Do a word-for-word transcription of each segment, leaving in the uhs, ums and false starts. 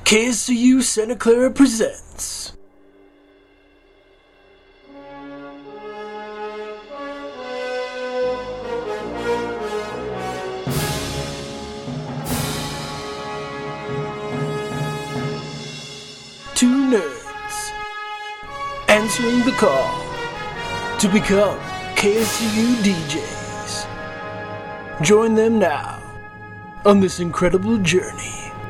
K S C U Santa Clara presents Two nerds answering the call to become K S C U D Js. Join them now on this incredible journey.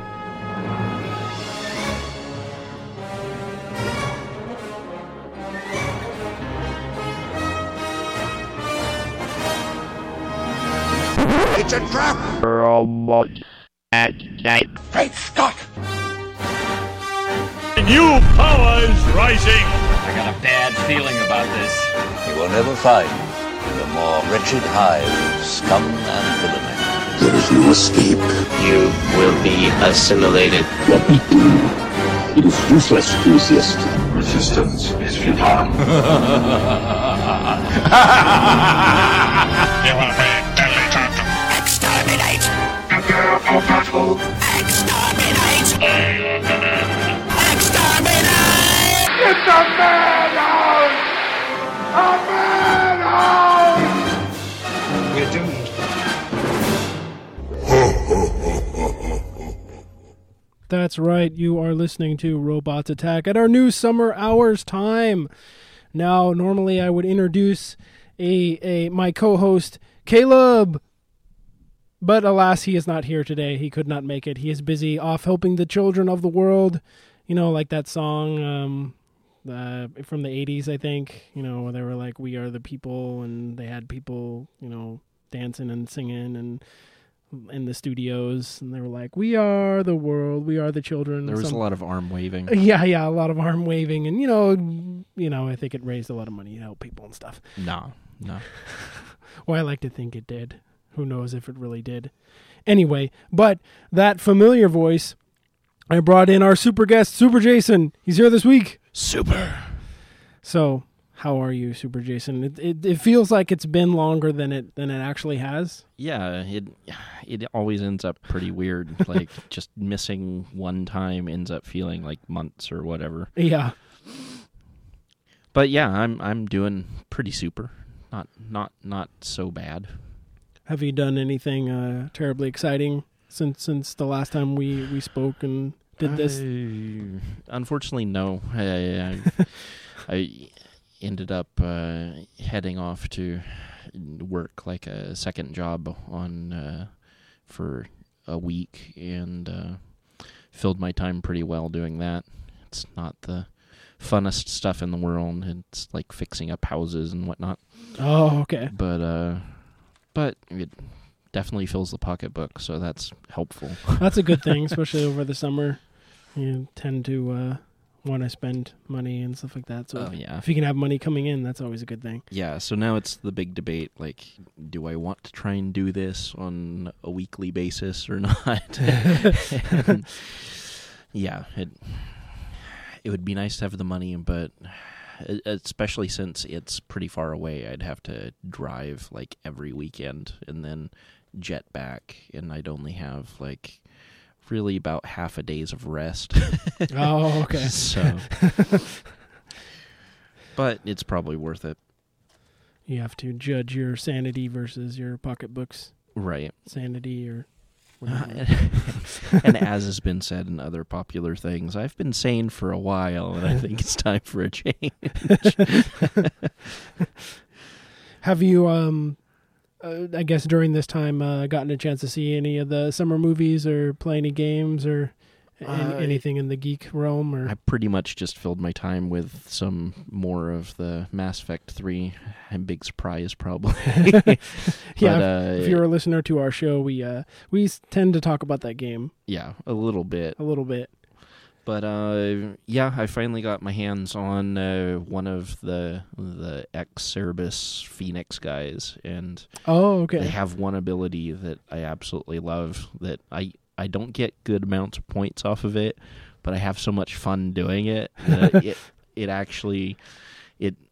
It's a trap! At night. Great Scott! New powers rising! I got a bad feeling about this. You will never find in the more wretched hive of scum and villainy. There is no escape. You will be assimilated. What we do, it is useless to resist. Resistance is futile. You will be deleted. Exterminate! Prepare for battle. Exterminate! Exterminate! It's a madhouse! A madhouse! We're doomed. That's right, you are listening to Robots Attack at our new summer hours time. Now, normally I would introduce a, a my co-host, Caleb. But alas, he is not here today. He could not make it. He is busy off helping the children of the world. You know, like that song um, uh, from the eighties, I think. You know, where they were like, we are the people, and they had people, you know, dancing and singing and in the studios, and they were like, we are the world, we are the children. There was Some, a lot of arm waving. Yeah, yeah, a lot of arm waving, and you know, you know, I think it raised a lot of money to help people and stuff. No, no. Well, I like to think it did. Who knows if it really did. Anyway, but that familiar voice, I brought in our super guest, Super Jason. He's here this week. Super. So, how are you, Super Jason? It, it it feels like it's been longer than it than it actually has. Yeah, it it always ends up pretty weird. Like just missing one time ends up feeling like months or whatever. Yeah. But yeah, I'm I'm doing pretty super. Not not not so bad. Have you done anything uh, terribly exciting since since the last time we, we spoke and did this? I, unfortunately, no. I, I, I ended up uh, heading off to work like a second job on uh, for a week and uh, filled my time pretty well doing that. It's not the funnest stuff in the world. It's like fixing up houses and whatnot. Oh, okay. But uh, but it definitely fills the pocketbook, so that's helpful. That's a good thing, especially over the summer. You tend to uh, want to spend money and stuff like that. So Oh, if, yeah. if you can have money coming in, that's always a good thing. Yeah, so now it's the big debate, like, do I want to try and do this on a weekly basis or not? And, yeah, it it would be nice to have the money, but especially since it's pretty far away, I'd have to drive, like, every weekend and then jet back, and I'd only have, like, really about half a days of rest. Oh, okay. So, but it's probably worth it. You have to judge your sanity versus your pocketbook's Right. sanity or whatever. And as has been said in other popular things, I've been sane for a while, and I think it's time for a change. Have you, um, uh, I guess during this time, uh, gotten a chance to see any of the summer movies or play any games or any, Uh, anything in the geek realm? Or I pretty much just filled my time with some more of the Mass Effect three. A big surprise, probably. yeah, but, uh, if, if you're a listener to our show, we uh, we s- tend to talk about that game yeah, a little bit. a little bit. But uh, yeah, I finally got my hands on uh, one of the the ex-Cerebus Phoenix guys, and Oh, okay. they have one ability that I absolutely love. That I I don't get good amounts of points off of it, but I have so much fun doing it that it it actually it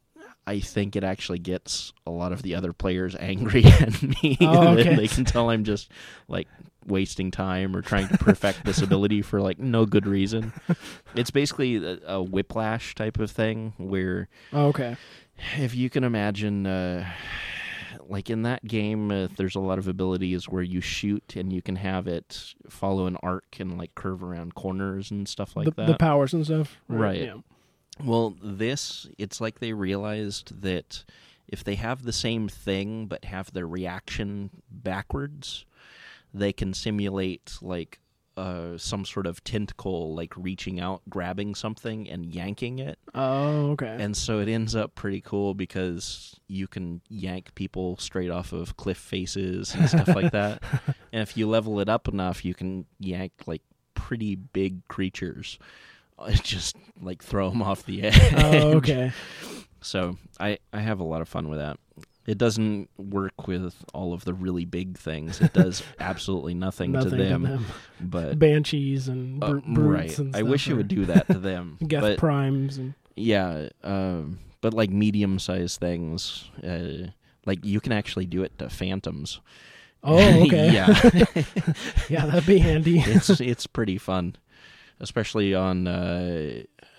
I think it actually gets a lot of the other players angry at me. Oh, okay. They can tell I'm just like wasting time or trying to perfect this ability for like no good reason. It's basically a, a whiplash type of thing where Oh, okay. if you can imagine, uh, like in that game, uh, there's a lot of abilities where you shoot and you can have it follow an arc and like curve around corners and stuff like the, that. the powers and stuff. Right. Yeah. Well, this, it's like they realized that if they have the same thing but have their reaction backwards, they can simulate like uh, some sort of tentacle, like reaching out, grabbing something, and yanking it. Oh, okay. And so it ends up pretty cool because you can yank people straight off of cliff faces and stuff like that. And if you level it up enough, you can yank like pretty big creatures. Just like throw them off the edge. Oh, okay. So I, I have a lot of fun with that. It doesn't work with all of the really big things. It does absolutely nothing, Nothing to, them, to them. But Banshees and br- uh, brutes right. and I stuff. wish it would do that to them. Geth but primes and yeah, um, but like medium-sized things, uh, like you can actually do it to phantoms. Oh, okay. Yeah, yeah, that'd be handy. it's it's pretty fun, especially on. Uh,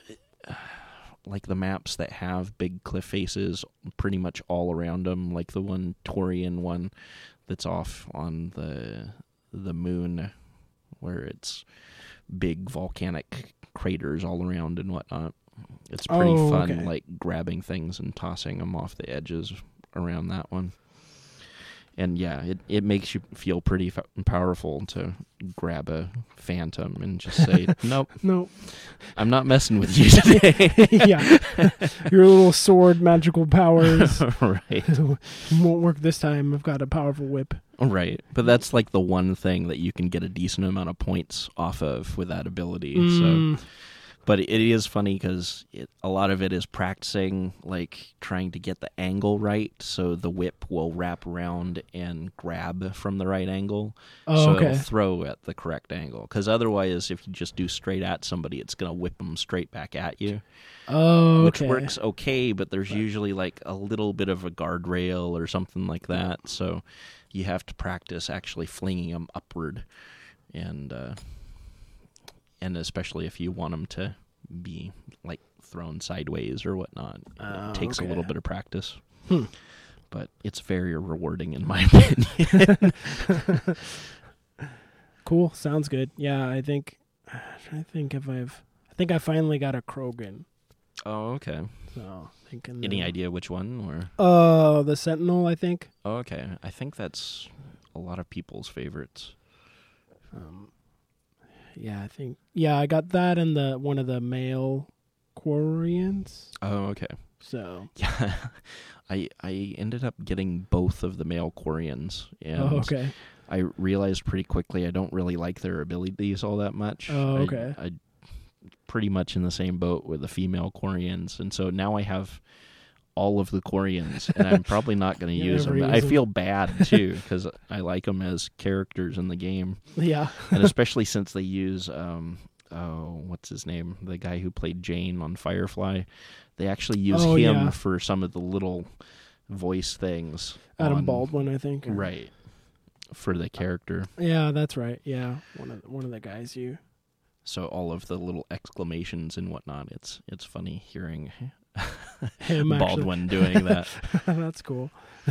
like the maps that have big cliff faces pretty much all around them, like the one Torian one that's off on the the moon where it's big volcanic craters all around and whatnot. It's pretty Oh, fun, okay. like grabbing things and tossing them off the edges around that one. And yeah, it, it makes you feel pretty f- powerful to grab a phantom and just say, nope, No. I'm not messing with you today. Yeah. Your little sword magical powers Right. won't work this time. I've got a powerful whip. Right. But that's like the one thing that you can get a decent amount of points off of with that ability. Mm. So, but it is funny because a lot of it is practicing, like trying to get the angle right, so the whip will wrap around and grab from the right angle. Oh, so okay. it'll throw at the correct angle. Because otherwise, if you just do straight at somebody, it's going to whip them straight back at you. Oh, Which okay. works okay, but there's usually like a little bit of a guardrail or something like that. So you have to practice actually flinging them upward, and uh, and especially if you want them to be like thrown sideways or whatnot, Oh, it takes okay. a little bit of practice. Hmm. But it's very rewarding in my opinion. Cool. Sounds good. Yeah, I think. I'm trying to think if I've. I think I finally got a Krogan. Oh, okay. So thinking. Any uh, idea which one? Or Uh, the Sentinel. I think. oh, okay, I think that's a lot of people's favorites. Um, yeah, I think. Yeah, I got that and the one of the male Quarians. Oh, okay. So. Yeah, I I ended up getting both of the male Quarians, and Oh, okay. I realized pretty quickly I don't really like their abilities all that much. Oh, I- okay. I, pretty much in the same boat with the female Quarians, and so now I have all of the Quarians, and I'm probably not going to You use never them. use I them. feel bad too because I like them as characters in the game, Yeah. and especially since they use um oh what's his name, the guy who played Jane on Firefly. They actually use Oh, him yeah. for some of the little voice things. Adam on- Baldwin, I think. or- right, for the character. Yeah, that's right. Yeah, one of one of the guys you. So all of the little exclamations and whatnot, it's it's funny hearing Him actually. Baldwin doing that. That's cool.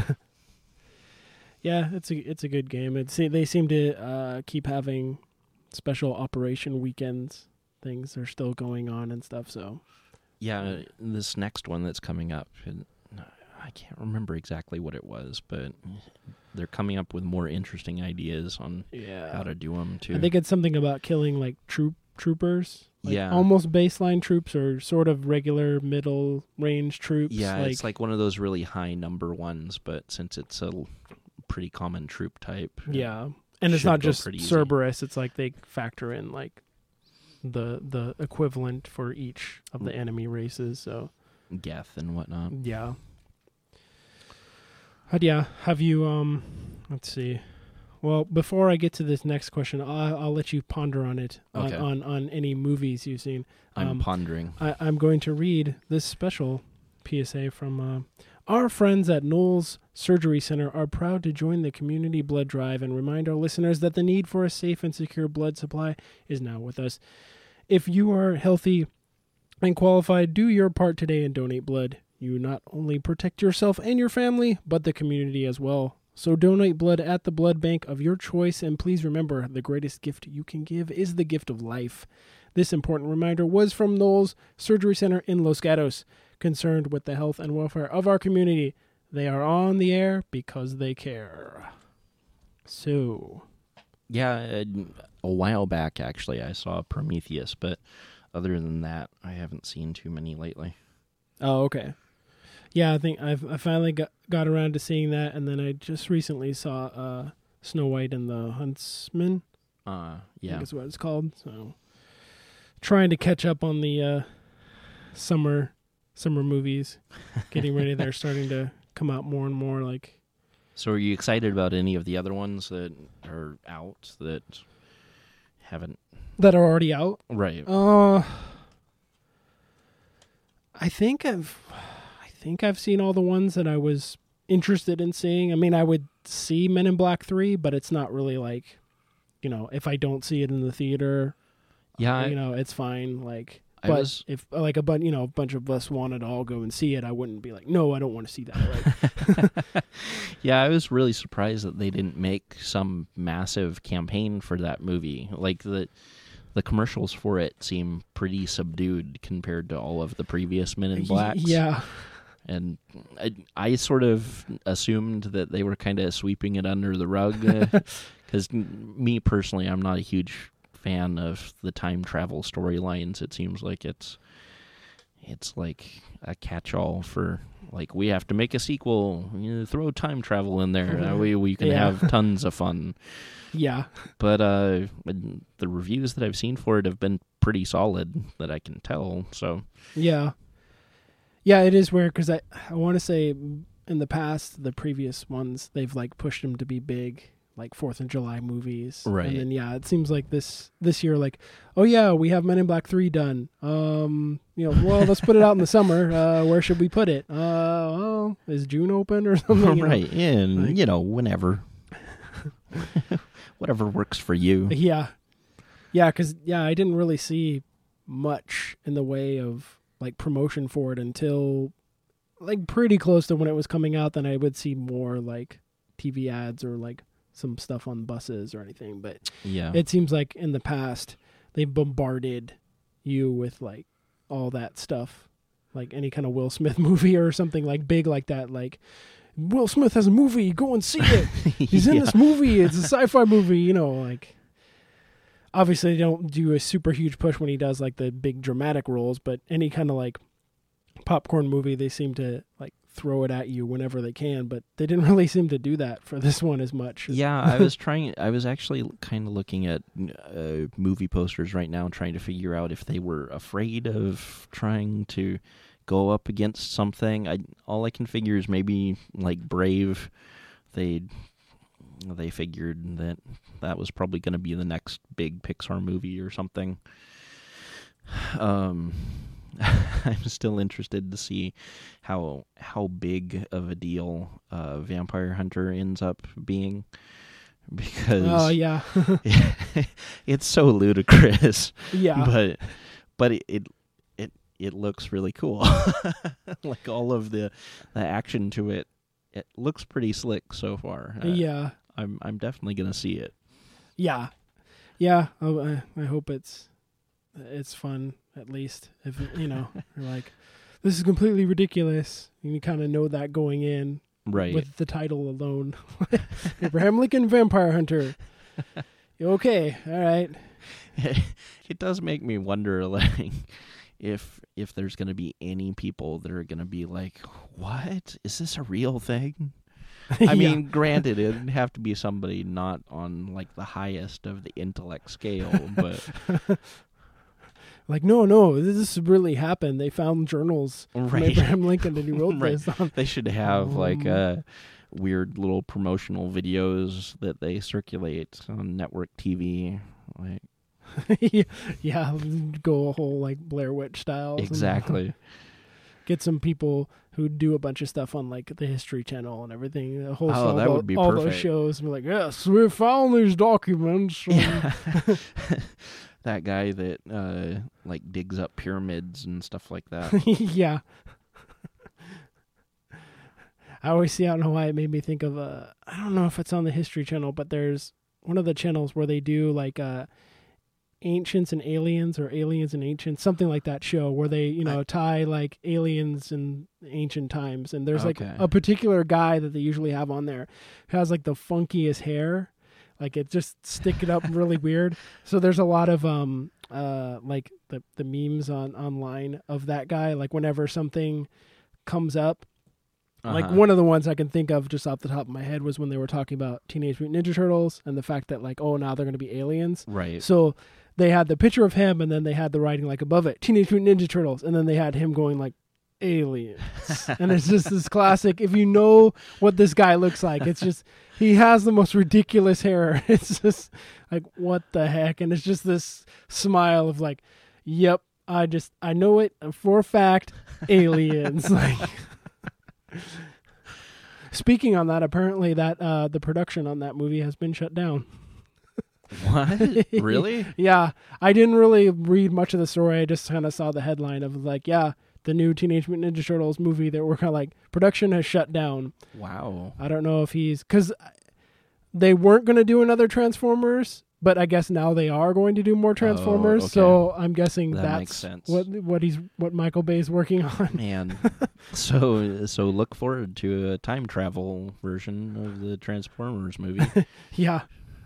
Yeah, it's a it's a good game. It's they seem to uh, keep having special operation weekends things are still going on and stuff. So Yeah, this next one that's coming up, and I can't remember exactly what it was, but they're coming up with more interesting ideas on yeah, how to do them too. I think it's something about killing like troop troopers. Like Yeah. almost baseline troops or sort of regular middle range troops. yeah, like, it's like one of those really high number ones, but since it's a l- pretty common troop type, it yeah, and it's should not go just pretty easy. Cerberus. It's like they factor in like the the equivalent for each of Mm. the enemy races. So Geth and whatnot. yeah. But yeah, have you um? Let's see. Well, before I get to this next question, I'll, I'll let you ponder on it on, Okay. on, on any movies you've seen. I'm Um, pondering. I, I'm going to read this special P S A from uh, our friends at Knowles Surgery Center are proud to join the community blood drive and remind our listeners that the need for a safe and secure blood supply is now with us. If you are healthy and qualified, do your part today and donate blood. You not only protect yourself and your family, but the community as well. So donate blood at the blood bank of your choice, and please remember, the greatest gift you can give is the gift of life. This important reminder was from Knowles Surgery Center in Los Gatos, concerned with the health and welfare of our community. They are on the air because they care. So, Yeah, a, a while back, actually, I saw Prometheus, but other than that, I haven't seen too many lately. oh, okay. Yeah, I think I've I finally got, got around to seeing that, and then I just recently saw uh, Snow White and the Huntsman. Uh, I yeah. think is what it's called. So, trying to catch up on the uh, summer summer movies. Getting ready, they're starting to come out more and more. Like, So are you excited about any of the other ones that are out that haven't... that are already out. Right. Uh, I think I've, I think I've seen all the ones that I was interested in seeing. I mean, I would see Men in Black three, but it's not really like, you know, if I don't see it in the theater, Yeah, I- you know, it's fine. Like, I but was- if like a bunch, you know, a bunch of us wanted to all go and see it, I wouldn't be like, no, I don't want to see that. Like, Yeah, I was really surprised that they didn't make some massive campaign for that movie. Like, the the commercials for it seem pretty subdued compared to all of the previous Men in Blacks. yeah, And I, I sort of assumed that they were kind of sweeping it under the rug. Because me personally, I'm not a huge fan of the time travel storylines. It seems like it's it's like a catch-all for, like, we have to make a sequel. You know, throw time travel in there. That way we can Yeah. have tons of fun. yeah, But uh, the reviews that I've seen for it have been pretty solid, that I can tell. So yeah, yeah. It is weird because I I want to say in the past, the previous ones, they've like pushed them to be big, like Fourth of July movies, Right. And then yeah, it seems like this this year, like, oh yeah, we have Men in Black three done. Um, you know, well, let's put it out in the summer. Uh, where should we put it? Uh, well, is June open or something? You know? right, and like- you know, whenever, whatever works for you. Yeah, yeah, because yeah, I didn't really see much in the way of like promotion for it until like pretty close to when it was coming out. Then I would see more like T V ads or like some stuff on buses or anything. But Yeah, it seems like in the past they've bombarded you with like all that stuff, like any kind of Will Smith movie or something like big like that. Like, Will Smith has a movie, go and see it. He's in Yeah. this movie. It's a sci-fi movie, you know, like obviously they don't do a super huge push when he does like the big dramatic roles, but any kind of like popcorn movie, they seem to like throw it at you whenever they can, but they didn't really seem to do that for this one as much. Yeah, I was trying. I was actually kind of looking at uh, movie posters right now, trying to figure out if they were afraid of trying to go up against something. I all I can figure is maybe like Brave. They they figured that that was probably going to be the next big Pixar movie or something. Um. I'm still interested to see how how big of a deal uh, Vampire Hunter ends up being, because Oh yeah. it's so ludicrous. Yeah. But but it it it, it looks really cool. Like all of the the action to it, it looks pretty slick so far. Uh, Yeah. I'm I'm definitely gonna see it. Yeah. Yeah. Oh, I, I hope it's it's fun, at least. If you know, you're like, this is completely ridiculous. You kind of know that going in, Right. with the title alone. Abraham Lincoln Vampire Hunter. Okay, all right. It does make me wonder, like, if if there's going to be any people that are going to be like, "What? Is this a real thing?" I Yeah. mean, granted, it'd have to be somebody not on like the highest of the intellect scale, but Like, no, no, this really happened. They found journals from Right. Abraham Lincoln and he wrote Right. this on. they should have like Um, uh, weird little promotional videos that they circulate on network T V. Like, Yeah, go a whole like Blair Witch style. exactly. get some people who do a bunch of stuff on like the History Channel and everything. The whole Oh, all, that tho- would be all those perfect. shows. And be like, yes, we found these documents. Yeah. That guy that uh, like digs up pyramids and stuff like that. Yeah. I always see, I don't know why it made me think of, uh, I don't know if it's on the History Channel, but there's one of the channels where they do like uh, Ancients and Aliens or Aliens and Ancients, something like that show where they, you know, tie like aliens in ancient times. And there's like Okay. a particular guy that they usually have on there who has like the funkiest hair. Like it just stick it up really weird. So there's a lot of um uh like the the memes on online of that guy. Like whenever something comes up, like Uh-huh. one of the ones I can think of just off the top of my head was when they were talking about Teenage Mutant Ninja Turtles and the fact that like, oh, now they're going to be aliens. Right. So they had the picture of him and then they had the writing like above it, Teenage Mutant Ninja Turtles, and then they had him going like aliens. And it's just this classic, if you know what this guy looks like, it's just he has the most ridiculous hair. It's just like, what the heck? And it's just this smile of like, yep, I just I know it for a fact, aliens. Like speaking on that, apparently that uh the production on that movie has been shut down. What? Really? Yeah, I didn't really read much of the story. I just kind of saw the headline of like, yeah, the new Teenage Mutant Ninja Turtles movie that we're kind of like, production has shut down. Wow. I don't know if he's, because they weren't going to do another Transformers, but I guess now they are going to do more Transformers. Oh, okay. So I'm guessing That that's makes sense. what what he's what Michael Bay's working on. Man. so so look forward to a time travel version of the Transformers movie. Yeah,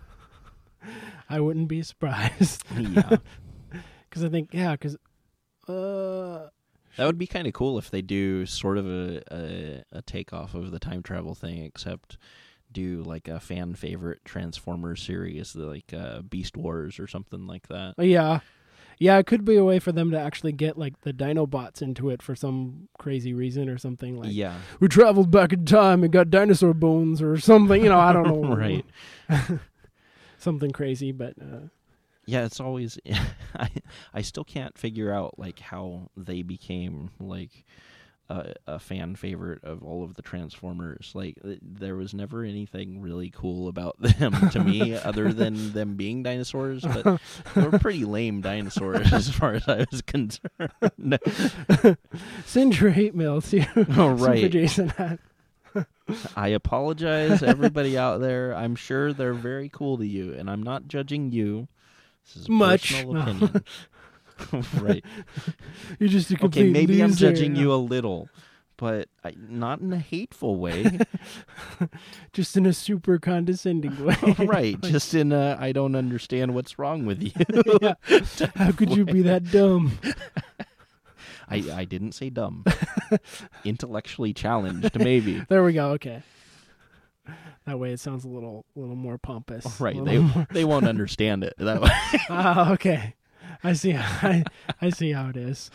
I wouldn't be surprised. Yeah. Because I think yeah, because uh. That would be kind of cool if they do sort of a, a a takeoff of the time travel thing, except do like a fan favorite Transformers series, like uh, Beast Wars or something like that. Yeah. Yeah, it could be a way for them to actually get like the Dinobots into it for some crazy reason or something like Yeah. we traveled back in time and got dinosaur bones or something, you know, I don't know. Right. Something crazy, but uh Yeah, it's always I I still can't figure out like how they became like a, a fan favorite of all of the Transformers. Like th- there was never anything really cool about them to me other than them being dinosaurs, but they were pretty lame dinosaurs as far as I was concerned. send your hate mail to Oh, right. Super Jason at I apologize, everybody out there. I'm sure they're very cool to you, and I'm not judging you. This is Much. personal No. opinion. Right. You're just a Okay, complete maybe I'm loser. judging you a little, but I, not in a hateful way. Just in a super condescending way. Right. Just in a, I don't understand what's wrong with you. Yeah. How could you be that dumb? I, I didn't say dumb. Intellectually challenged, maybe. There we go. Okay. That way it sounds a little, little more pompous. a Right. little They more- they won't understand it that way. Ah, okay. I see. I, I see how it is.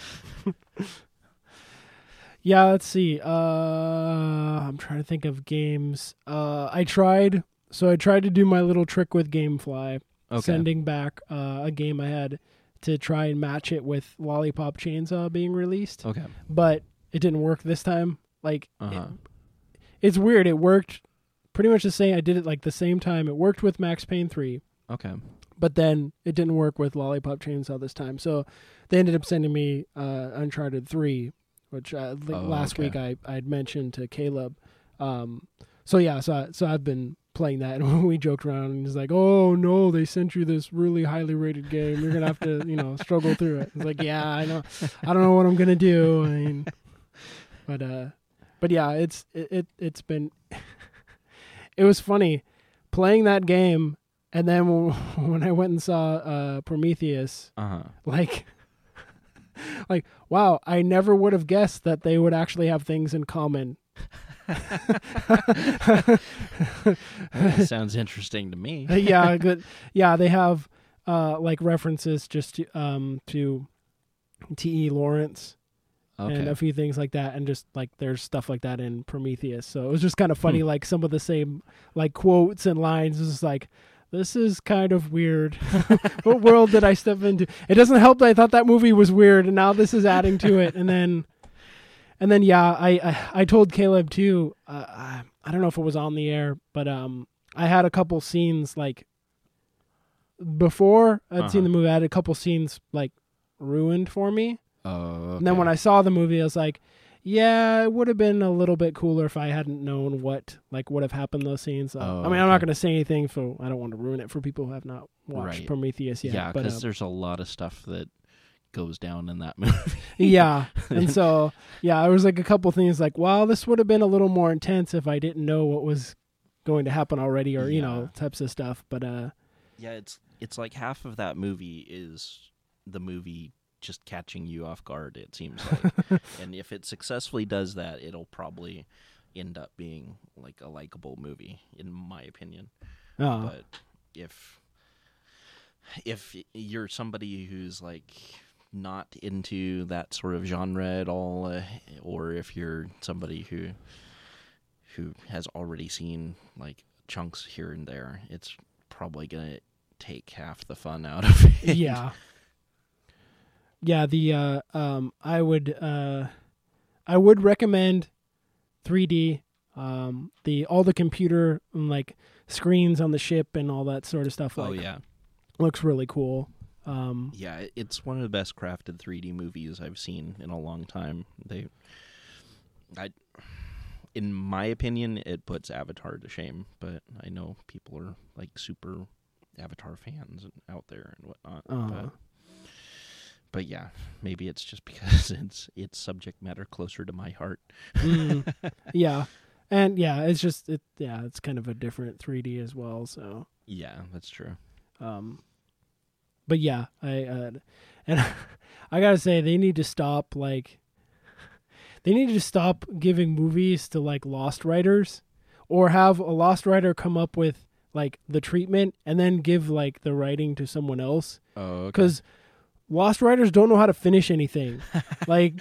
Yeah, let's see. Uh, I'm trying to think of games. Uh, I tried. So I tried to do my little trick with GameFly, Okay. sending back uh, a game I had to try and match it with Lollipop Chainsaw being released, Okay. but it didn't work this time. Like, Uh-huh. it- it's weird. It worked pretty much the same. I did it like the same time. It worked with Max Payne three. Okay. But then it didn't work with Lollipop Chainsaw this time. So they ended up sending me uh, Uncharted three, which uh, like Oh, last okay. week I I had mentioned to Caleb. Um, so yeah, so I, so I've been playing that, and we joked around, and he's like, "Oh no, they sent you this really highly rated game. You're gonna have to, you know, struggle through it." It's like, yeah, I know, I don't know what I'm gonna do. I mean, but uh, but yeah, it's it, it it's been. It was funny playing that game. And then when I went and saw uh, Prometheus, Uh-huh. like, like, wow, I never would have guessed that they would actually have things in common. Sounds interesting to me. Yeah, good. Yeah, they have uh, like references just to um, to T E Lawrence Okay. and a few things like that, and just like there's stuff like that in Prometheus. So it was just kind of funny, Hmm. like some of the same like quotes and lines. It was just like, this is kind of weird. What world did I step into? It doesn't help that I thought that movie was weird, and now this is adding to it. And then, And then yeah, I I, I told Caleb too. Uh, I, I don't know if it was on the air, but um, I had a couple scenes like before I'd Uh-huh. seen the movie. I had a couple scenes like ruined for me. Oh, And then when I saw the movie, I was like, yeah, it would have been a little bit cooler if I hadn't known what like would have happened in those scenes. Uh, Oh, I mean, I'm not okay. going to say anything, so I don't want to ruin it for people who have not watched Right. Prometheus yet. yeah, but because uh, there's a lot of stuff that goes down in that movie. yeah, and so yeah, there was like a couple things like, wow, this would have been a little more intense if I didn't know what was going to happen already, or you Yeah. know, types of stuff. But uh, Yeah, it's it's like half of that movie is the movie just catching you off guard, it seems like. And if it successfully does that, it'll probably end up being like a likable movie, in my opinion. uh, But if if you're somebody who's like not into that sort of genre at all, uh, or if you're somebody who who has already seen like chunks here and there, it's probably gonna take half the fun out of it. yeah, yeah. The uh, um, I would uh, I would recommend three D. Um, the all the computer and, like screens on the ship and all that sort of stuff. Like, Oh yeah, looks really cool. Um, yeah. it- It's one of the best crafted three D movies I've seen in a long time. They, I, in my opinion, it puts Avatar to shame. But I know people are like super Avatar fans out there and whatnot. Uh-huh. But, but yeah, maybe it's just because it's it's subject matter closer to my heart. mm, yeah, and yeah, it's just it. Yeah, it's kind of a different three D as well. So, Yeah, that's true. um, but yeah, I uh, and I gotta say they need to stop like they need to stop giving movies to like lost writers, or have a lost writer come up with like the treatment and then give like the writing to someone else. Oh, Because lost writers don't know how to finish anything. Like,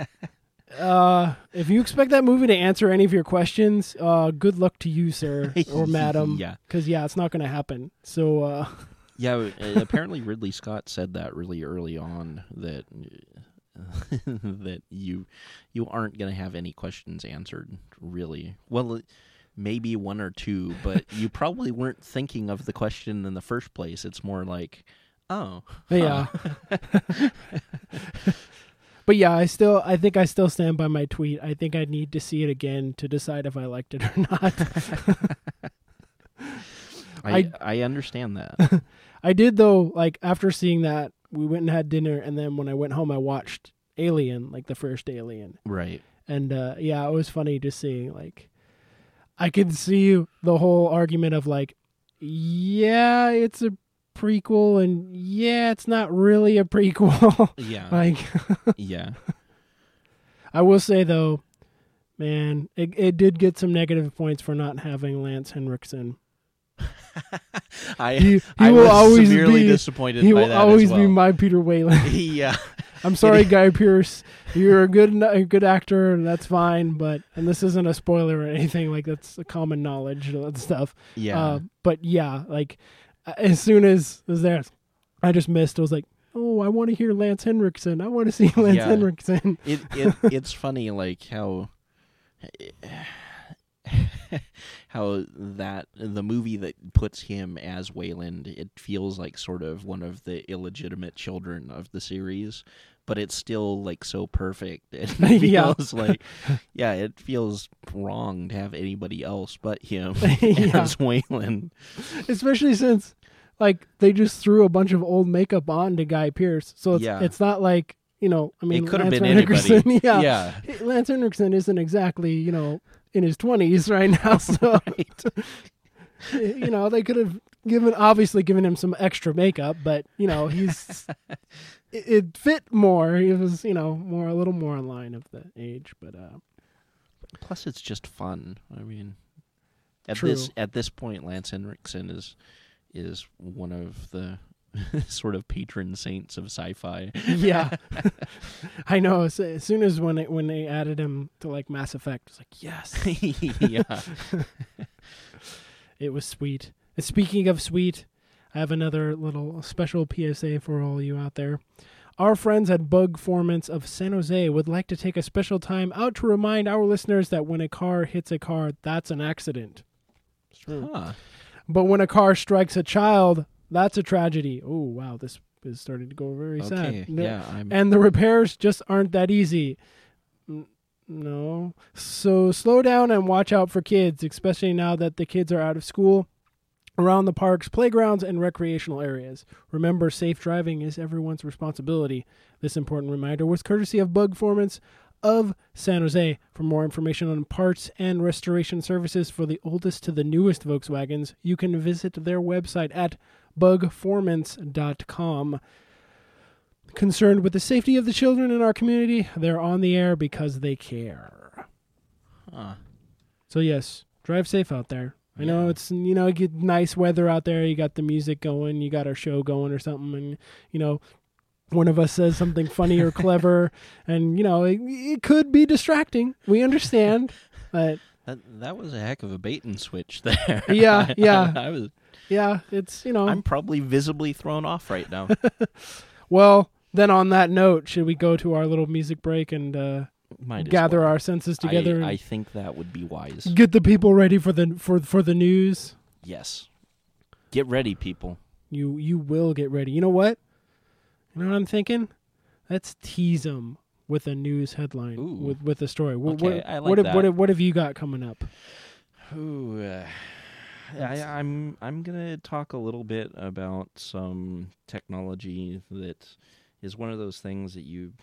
uh, if you expect that movie to answer any of your questions, uh, good luck to you, sir or madam. Yeah. Because yeah, it's not going to happen. So, uh, Yeah, uh, apparently Ridley Scott said that really early on, that that you you aren't going to have any questions answered, really. Well, maybe one or two, but you probably weren't thinking of the question in the first place. It's more like, oh, yeah. But yeah, I still, I think I still stand by my tweet. I think I need to see it again to decide if I liked it or not. I I- I understand that. I did though, like after seeing that, we went and had dinner, and then when I went home, I watched Alien, like the first Alien. Right. And uh, yeah, it was funny to see, like, I could see the whole argument of like, yeah, it's a prequel, and yeah, it's not really a prequel. Yeah. Like, Yeah. I will say though, man, it it did get some negative points for not having Lance Henriksen. I He, he I will was always severely be disappointed he by will that always as well. be my Peter Wayland. Yeah. I'm sorry, Guy Pearce. You're a good a good actor, and that's fine. But and this isn't a spoiler or anything. Like that's a common knowledge and that stuff. Yeah. Uh, but yeah, like as soon as as there, I just missed. I was like, oh, I want to hear Lance Henriksen. I want to see Lance Yeah. Henriksen. it, it it's funny like how how that the movie that puts him as Wayland, it feels like sort of one of the illegitimate children of the series, but it's still like so perfect. It Yeah. feels like yeah, it feels wrong to have anybody else but him Yeah. as Wayland. Especially since like they just threw a bunch of old makeup on to Guy Pearce, so it's Yeah. it's not like, you know, I mean, It could have Lance been anybody. Henriksen, yeah, Yeah. Lance Henriksen isn't exactly, you know, in his twenties right now, so you know they could have given obviously given him some extra makeup, but you know he's it, it fit more. He was, you know, more a little more in line of the age, but uh, Plus, it's just fun. I mean, at True. this at this point, Lance Henriksen is is one of the sort of patron saints of sci-fi. yeah, I know. As, as soon as when it, when they added him to like Mass Effect, it's like yes, Yeah, it was sweet. And speaking of sweet, I have another little special P S A for all you out there. Our friends at Bug Formants of San Jose would like to take a special time out to remind our listeners that when a car hits a car, that's an accident. It's true. Huh. But when a car strikes a child, that's a tragedy. Oh, wow, this is starting to go very Okay, sad. yeah, I'm- And the repairs just aren't that easy. N- No. So slow down and watch out for kids, especially now that the kids are out of school, around the parks, playgrounds, and recreational areas. Remember, safe driving is everyone's responsibility. This important reminder was courtesy of Bug Formants of San Jose. For more information on parts and restoration services for the oldest to the newest Volkswagens, you can visit their website at bug formants dot com. Concerned with the safety of the children in our community, they're on the air because they care. Huh. So yes, drive safe out there. I know it's, you know, you get nice weather out there, you got the music going, you got our show going or something, and, you know, one of us says something funny or clever, and, you know, it, it could be distracting. We understand, but... That, that was a heck of a bait and switch there. Yeah, yeah. I was, yeah, it's, you know... I'm probably visibly thrown off right now. Well, then on that note, should we go to our little music break and uh, Might as gather well. our senses together? I, and I think that would be wise. get the people ready for the for for the news? Yes. Get ready, people. You you will get ready. You know what? You know what I'm thinking? Let's tease them with a news headline, Ooh. with with a story. What, Okay, what, I like what, have- that. What, have- what have you got coming up? Ooh, uh, I, I'm I'm gonna talk a little bit about some technology that is one of those things that you,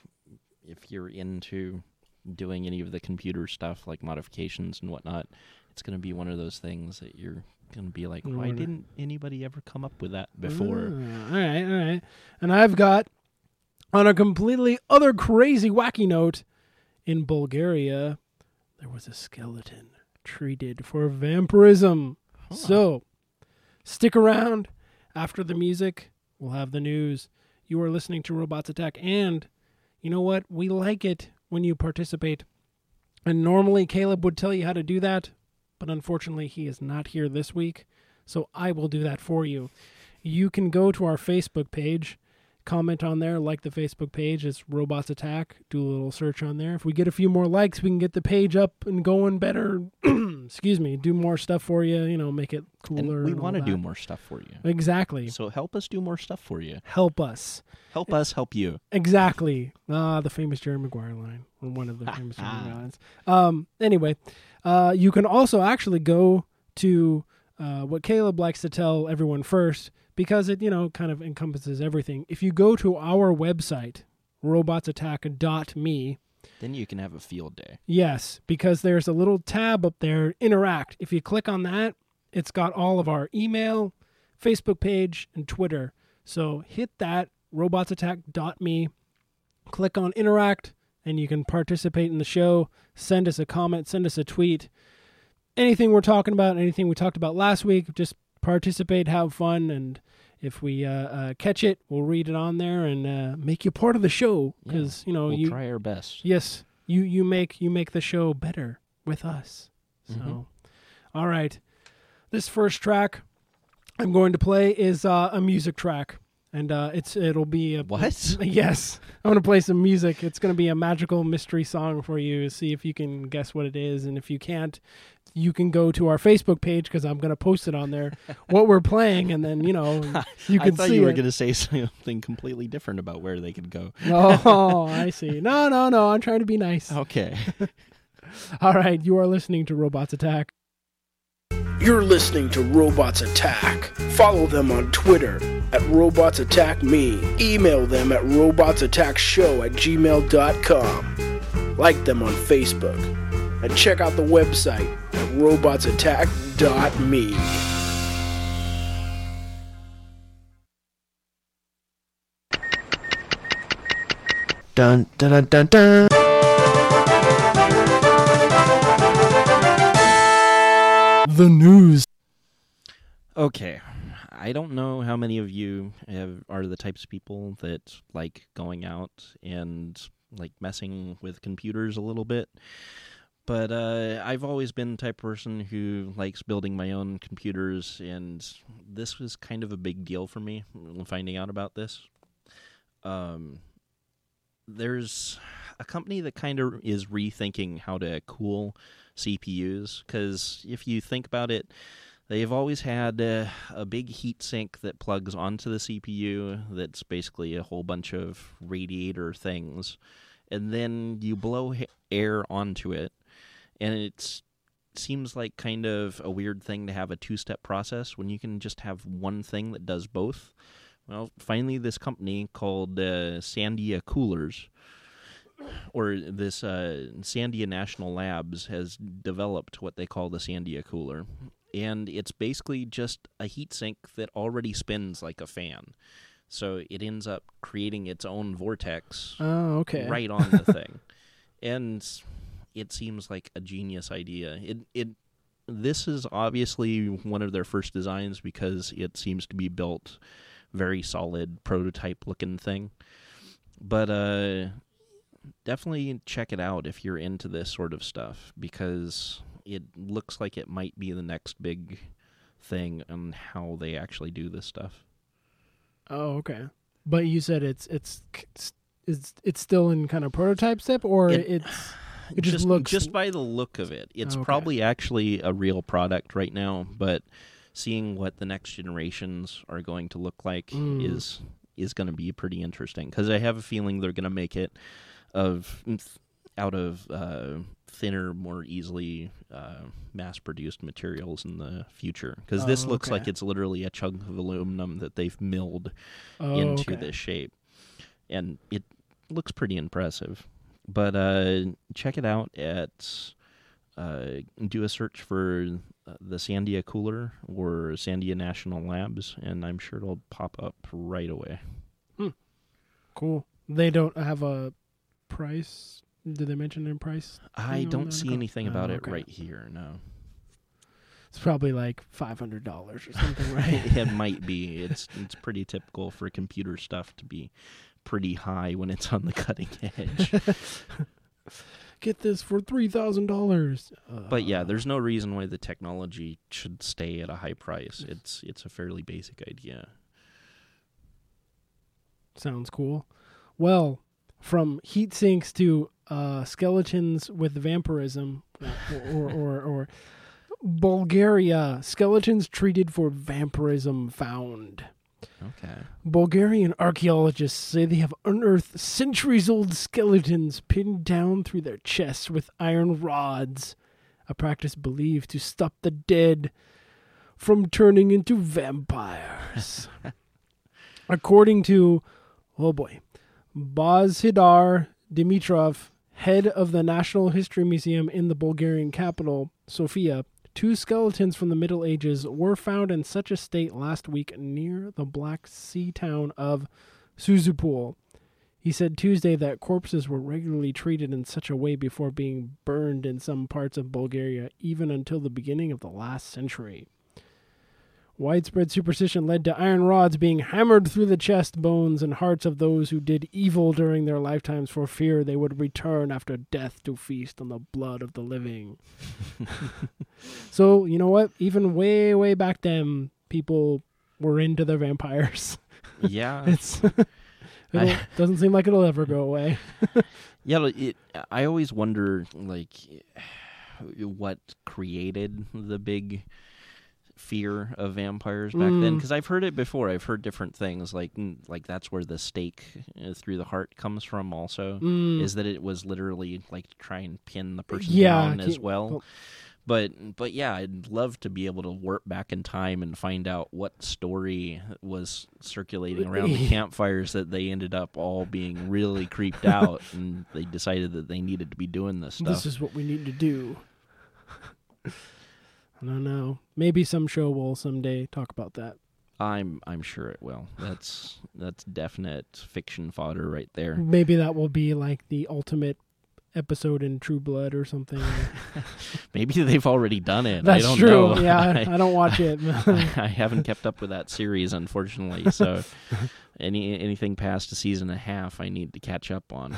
if you're into doing any of the computer stuff like modifications and whatnot, it's gonna be one of those things that you're gonna be like, why Right. didn't anybody ever come up with that before? Ah, all right, all right. And I've got, on a completely other crazy wacky note, in Bulgaria, there was a skeleton treated for vampirism. So, stick around. After the music, we'll have the news. You are listening to Robots Attack, and you know what? We like it when you participate. And normally Caleb would tell you how to do that, but unfortunately he is not here this week, so I will do that for you. You can go to our Facebook page, comment on there, like the Facebook page. It's Robots Attack. Do a little search on there. If we get a few more likes, we can get the page up and going better. Excuse me. Do more stuff for you. You know, make it cooler. And we and all want to do that. more stuff for you. Exactly. So help us do more stuff for you. Help us. Help us help you. Exactly. Ah, the famous Jerry Maguire line, or one of the famous Jerry Maguire lines. Um, anyway, uh, you can also actually go to uh, what Caleb likes to tell everyone first, because it, you know, kind of encompasses everything. If you go to our website, robots attack dot me, Then you can have a field day. yes, because there's a little tab up there, Interact. If you click on that, it's got all of our email, Facebook page, and Twitter. So hit that, robots attack dot me, click on Interact, and you can participate in the show. Send us a comment, send us a tweet. Anything we're talking about, anything we talked about last week, just participate, have fun, and if we uh, uh, catch it, we'll read it on there and uh, make you part of the show. Because you know We'll you try our best. yes, you you make you make the show better with us. So, Mhm. all right, this first track I'm going to play is uh, a music track, and uh, it's it'll be a What? Yes, I'm going to play some music. It's going to be a magical mystery song for you. See if you can guess what it is, and if you can't, you can go to our Facebook page because I'm going to post it on there what we're playing, and then you know you can I thought see you were it. going to say something completely different about where they could go. Oh, I see. No, no, no. I'm trying to be nice. Okay. All right, you are listening to Robots Attack. You're listening to Robots Attack. Follow them on Twitter at Robots Attack Me. Email them at robotsattackshow at gmail dot com. Like them on Facebook. And check out the website at robots attack dot me. Dun dun dun dun dun. The news. Okay. I don't know how many of you have, are the types of people that like going out and like messing with computers a little bit. But uh, I've always been the type of person who likes building my own computers, and this was kind of a big deal for me finding out about this. Um, there's a company that kind of is rethinking how to cool C P Us, because if you think about it, they've always had uh, a big heat sink that plugs onto the C P U that's basically a whole bunch of radiator things, and then you blow ha- air onto it, and it seems like kind of a weird thing to have a two-step process when you can just have one thing that does both. Well, finally this company called uh, Sandia Coolers, or this uh, Sandia National Labs, has developed what they call the Sandia Cooler. And it's basically just a heatsink that already spins like a fan. So it ends up creating its own vortex Oh, okay. right on the thing. And it seems like a genius idea. It it this is obviously one of their first designs because it seems to be built very solid, prototype-looking thing. But uh, definitely check it out if you're into this sort of stuff, because it looks like it might be the next big thing on how they actually do this stuff. Oh, okay. But you said it's it's it's it's still in kind of prototype step, or It- it's it just, just looks just by the look of it, it's Okay. probably actually a real product right now, but seeing what the next generations are going to look like Mm. is is going to be pretty interesting, because I have a feeling they're going to make it of out of uh, thinner, more easily uh, mass-produced materials in the future, because this Oh, looks okay. like it's literally a chunk of aluminum that they've milled oh, into okay. this shape, and it looks pretty impressive. But uh, check it out at uh, do a search for uh, the Sandia Cooler or Sandia National Labs, and I'm sure it'll pop up right away. Cool. They don't have a price. Did they mention their price? I You know, don't that see co- anything oh, about okay. it right here. No, It's probably like five hundred dollars or something, right? it might be. It's it's pretty typical for computer stuff to be pretty high when it's on the cutting edge. Get this for three thousand dollars. Uh, But yeah, there's no reason why the technology should stay at a high price. It's it's a fairly basic idea. Sounds cool. Well, from heat sinks to uh, skeletons with vampirism, or, or, or, or Bulgaria, skeletons treated for vampirism found. Okay. Bulgarian archaeologists say they have unearthed centuries-old skeletons pinned down through their chests with iron rods, a practice believed to stop the dead from turning into vampires. According to, oh boy, Bazhidar Dimitrov, head of the National History Museum in the Bulgarian capital, Sofia, two skeletons from the Middle Ages were found in such a state last week near the Black Sea town of Suzupol. He said Tuesday that corpses were regularly treated in such a way before being burned in some parts of Bulgaria, even until the beginning of the last century. Widespread superstition led to iron rods being hammered through the chest, bones, and hearts of those who did evil during their lifetimes for fear they would return after death to feast on the blood of the living. So, you know what? Even way, way back then, people were into their vampires. Yeah. It's it doesn't seem like it'll ever go away. Yeah, like, it, I always wonder, like, what created the big fear of vampires back then, Mm. because I've heard it before. I've heard different things, like mm, like that's where the stake uh, through the heart comes from. Also, Mm. is that it was literally like to try and pin the person Yeah, down I as can't- well. well- But but yeah, I'd love to be able to warp back in time and find out what story was circulating around the campfires that they ended up all being really creeped out, and they decided that they needed to be doing this stuff. This is what we need to do. I don't know. Maybe some show will someday talk about that. I'm I'm sure it will. That's that's definite fiction fodder right there. Maybe that will be like the ultimate episode in True Blood or something. Maybe they've already done it. That's I don't true. know. Yeah, I, I, I don't watch it. I haven't kept up with that series, unfortunately. So any anything past a season and a half, I need to catch up on.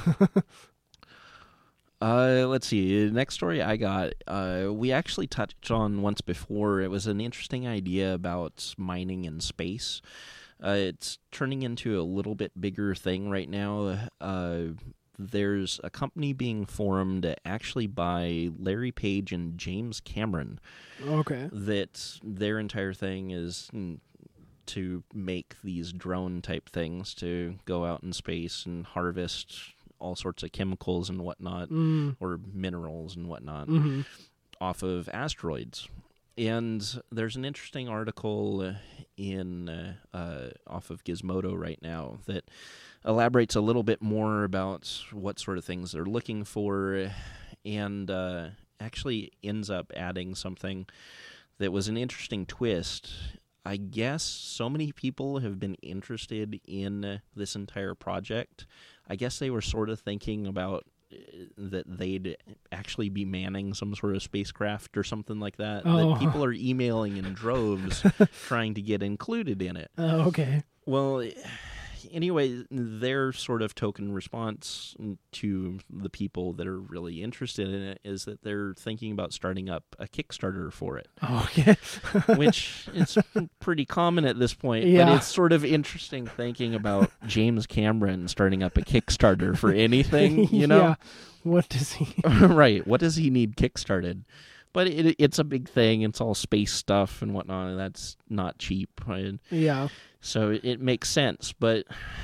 Uh, let's see. Next story I got, uh, we actually touched on once before. It was an interesting idea about mining in space. Uh, it's turning into a little bit bigger thing right now. Uh, there's a company being formed actually by Larry Page and James Cameron. Okay. That their entire thing is to make these drone-type things to go out in space and harvest all sorts of chemicals and whatnot, mm. or minerals and whatnot, mm-hmm. off of asteroids. And there's an interesting article in uh, uh, off of Gizmodo right now that elaborates a little bit more about what sort of things they're looking for, and uh, actually ends up adding something that was an interesting twist. I guess so many people have been interested in this entire project. I guess they were sort of thinking about that they'd actually be manning some sort of spacecraft or something like that. Oh. That people are emailing in droves trying to get included in it. Oh, okay. Well, anyway, their sort of token response to the people that are really interested in it is that they're thinking about starting up a Kickstarter for it. Oh, okay. Which is pretty common at this point, Yeah. but it's sort of interesting thinking about James Cameron starting up a Kickstarter for anything, you know? Yeah. What does he... Right. What does he need kickstarted? But it, it's a big thing. It's all space stuff and whatnot, and that's not cheap. Right? Yeah. So it makes sense, but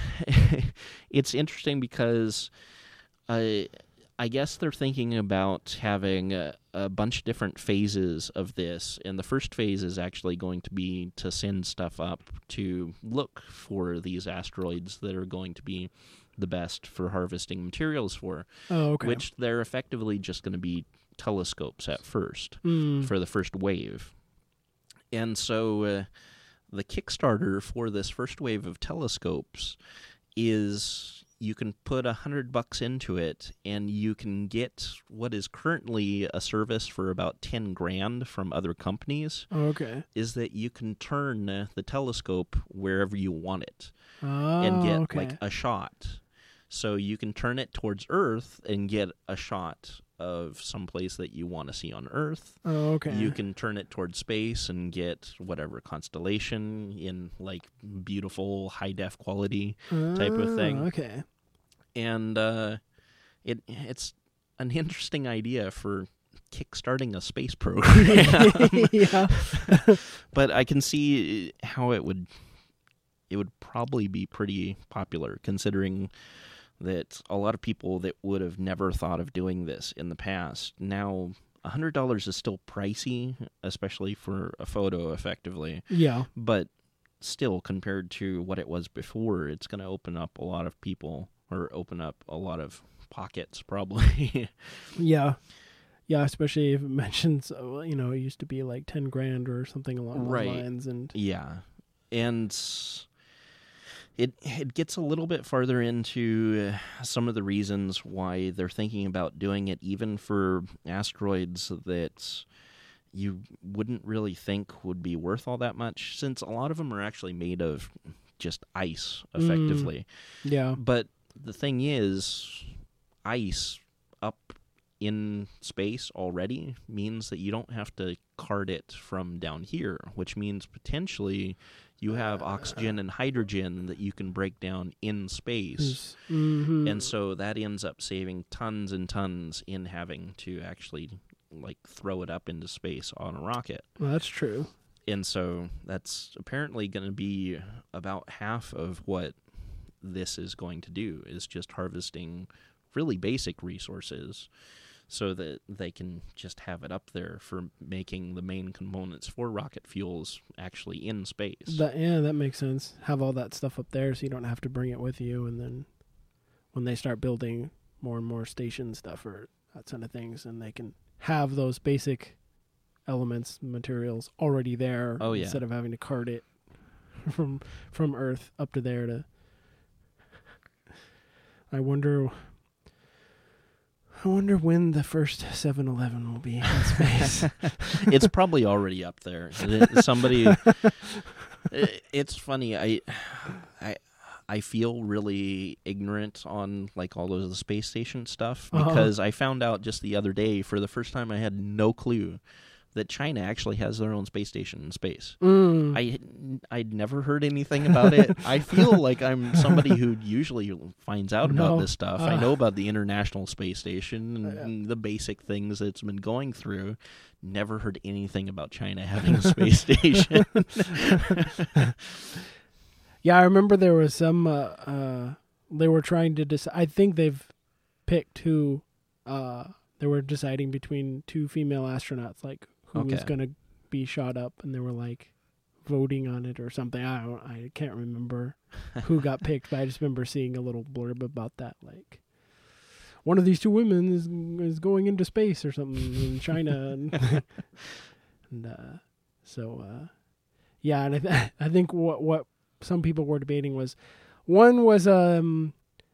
it's interesting because uh, I guess they're thinking about having a, a bunch of different phases of this, and the first phase is actually going to be to send stuff up to look for these asteroids that are going to be the best for harvesting materials for, Oh, okay. which they're effectively just going to be telescopes at first Mm. for the first wave. And so... Uh, The Kickstarter for this first wave of telescopes is you can put a hundred bucks into it, and you can get what is currently a service for about ten grand from other companies. Okay. Is that you can turn uh, the telescope wherever you want it Oh, and get okay. like a shot. So you can turn it towards Earth and get a shot of someplace that you want to see on Earth. Oh, okay. You can turn it towards space and get whatever constellation in like beautiful high def quality type of thing. Oh, okay. And uh, it it's an interesting idea for kickstarting a space program. Yeah. But I can see how it would it would probably be pretty popular, considering that a lot of people that would have never thought of doing this in the past, now one hundred dollars is still pricey, especially for a photo, effectively. Yeah. But still, compared to what it was before, it's going to open up a lot of people, or open up a lot of pockets, probably. Yeah. Yeah, especially if it mentions, uh, you know, it used to be like ten grand or something along Right. those lines. And Yeah. And it it gets a little bit farther into uh, some of the reasons why they're thinking about doing it, even for asteroids that you wouldn't really think would be worth all that much, since a lot of them are actually made of just ice, effectively. Mm, yeah. But the thing is, ice up in space already means that you don't have to cart it from down here, which means potentially you have oxygen and hydrogen that you can break down in space. Mm-hmm. And so that ends up saving tons and tons in having to actually like throw it up into space on a rocket. Well, that's true. And so that's apparently going to be about half of what this is going to do, is just harvesting really basic resources so that they can just have it up there for making the main components for rocket fuels actually in space. That, yeah, that makes sense. Have all that stuff up there so you don't have to bring it with you. And then when they start building more and more station stuff or that kind of things, and they can have those basic elements, materials already there. Oh, yeah. Instead of having to cart it from from Earth up to there to... I wonder... I wonder when the first seven eleven will be in space. It's probably already up there. Somebody... It's funny. I... I... I feel really ignorant on like all of the space station stuff because uh-huh. I found out just the other day, for the first time, I had no clue that China actually has their own space station in space. Mm. I I'd never heard anything about it. I feel like I'm somebody who usually finds out No. about this stuff. Uh. I know about the International Space Station and, and the basic things it's been going through. Never heard anything about China having a space station. Yeah, I remember there was some. Uh, uh, they were trying to decide. I think they've picked who. Uh, they were deciding between two female astronauts, like who was Okay. going to be shot up, and they were like voting on it or something. I don't. I can't remember who got picked, but I just remember seeing a little blurb about that, like one of these two women is is going into space or something in China, and, and uh, so uh, yeah, and I, th- I think what what. some people were debating was one was um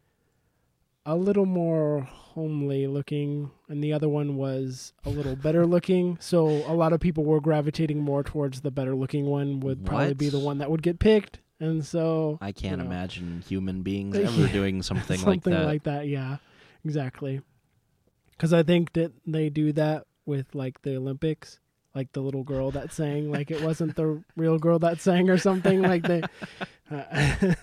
a little more homely looking and the other one was a little better looking, so a lot of people were gravitating more towards the better looking one would probably What? be the one that would get picked. And so I can't you know, imagine human beings Yeah. ever doing something, something like that. like that yeah, exactly, because I think that they do that with like the Olympics, like the little girl that sang, like it wasn't the real girl that sang or something, like they. Uh,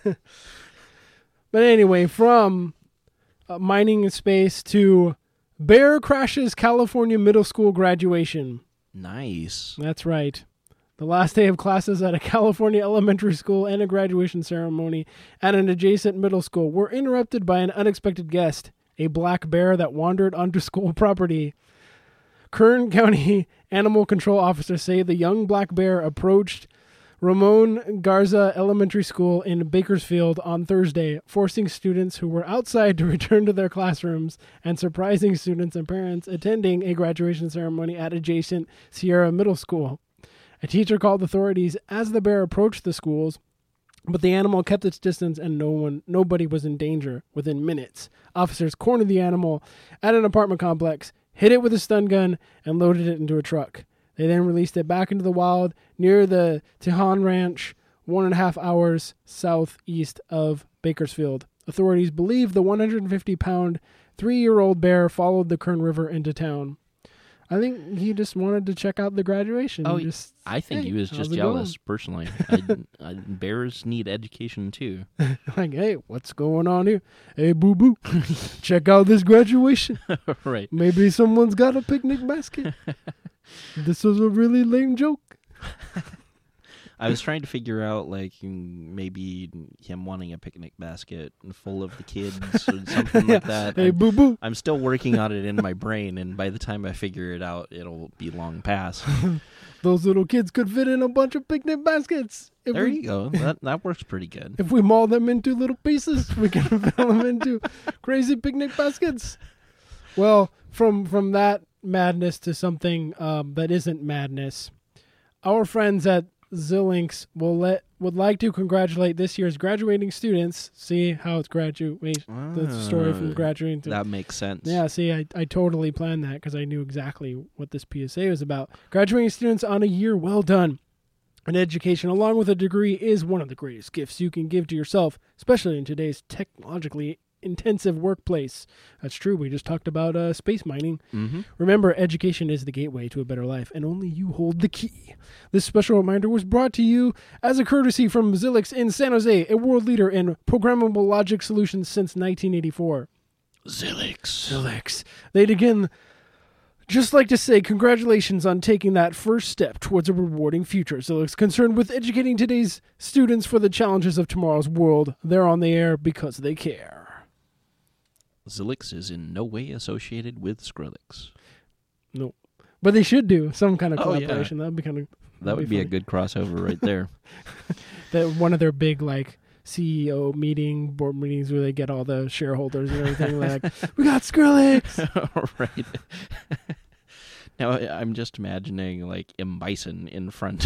but anyway, from uh, mining in space to bear crashes California middle school graduation. Nice. That's right. The last day of classes at a California elementary school and a graduation ceremony at an adjacent middle school were interrupted by an unexpected guest, a black bear that wandered onto school property. Kern County animal control officers say the young black bear approached Ramon Garza Elementary School in Bakersfield on Thursday, forcing students who were outside to return to their classrooms and surprising students and parents attending a graduation ceremony at adjacent Sierra Middle School. A teacher called authorities as the bear approached the schools, but the animal kept its distance and no one, nobody was in danger within minutes. Officers cornered the animal at an apartment complex, hit it with a stun gun, and loaded it into a truck. They then released it back into the wild near the Tejon Ranch, one and a half hours southeast of Bakersfield. Authorities believe the one hundred fifty pound, three-year-old bear followed the Kern River into town. I think he just wanted to check out the graduation. Oh, just, I think hey, he was how's just it jealous, personally. I, I, bears need education, too. going? Like, hey, what's going on here? Hey, boo-boo, check out this graduation. Right. Maybe someone's got a picnic basket. This was a really lame joke. I was trying to figure out, like, maybe him wanting a picnic basket full of the kids or something like that. Hey, I'm, boo-boo. I'm still working on it in my brain, and by the time I figure it out, it'll be long past. Those little kids could fit in a bunch of picnic baskets. If There we, you go. That that works pretty good. If we maul them into little pieces, we can fill them into crazy picnic baskets. Well, from from that madness to something um, that isn't madness, our friends at Xilinx will let would like to congratulate this year's graduating students. See how it's graduate. That's the story from Ah, graduating to That makes sense. Yeah, see, I, I totally planned that because I knew exactly what this P S A was about. Graduating students on a year well done. An education along with a degree is one of the greatest gifts you can give to yourself, especially in today's technologically intensive workplace. That's true. We just talked about uh, space mining. Mm-hmm. Remember, education is the gateway to a better life, and only you hold the key. This special reminder was brought to you as a courtesy from Xilinx in San Jose, a world leader in programmable logic solutions since nineteen eighty-four. Xilinx. Xilinx. They'd again just like to say congratulations on taking that first step towards a rewarding future. Xilinx, concerned with educating today's students for the challenges of tomorrow's world. They're on the air because they care. Xilinx is in no way associated with Skrillex. No. But they should do some kind of Oh, yeah. collaboration. That'd be kind of That would be, be a funny. good crossover right there. That one of their big like C E O meeting, board meetings where they get all the shareholders and everything. Like, we got Skrillex. Right. Now I- I'm just imagining like M. Bison in front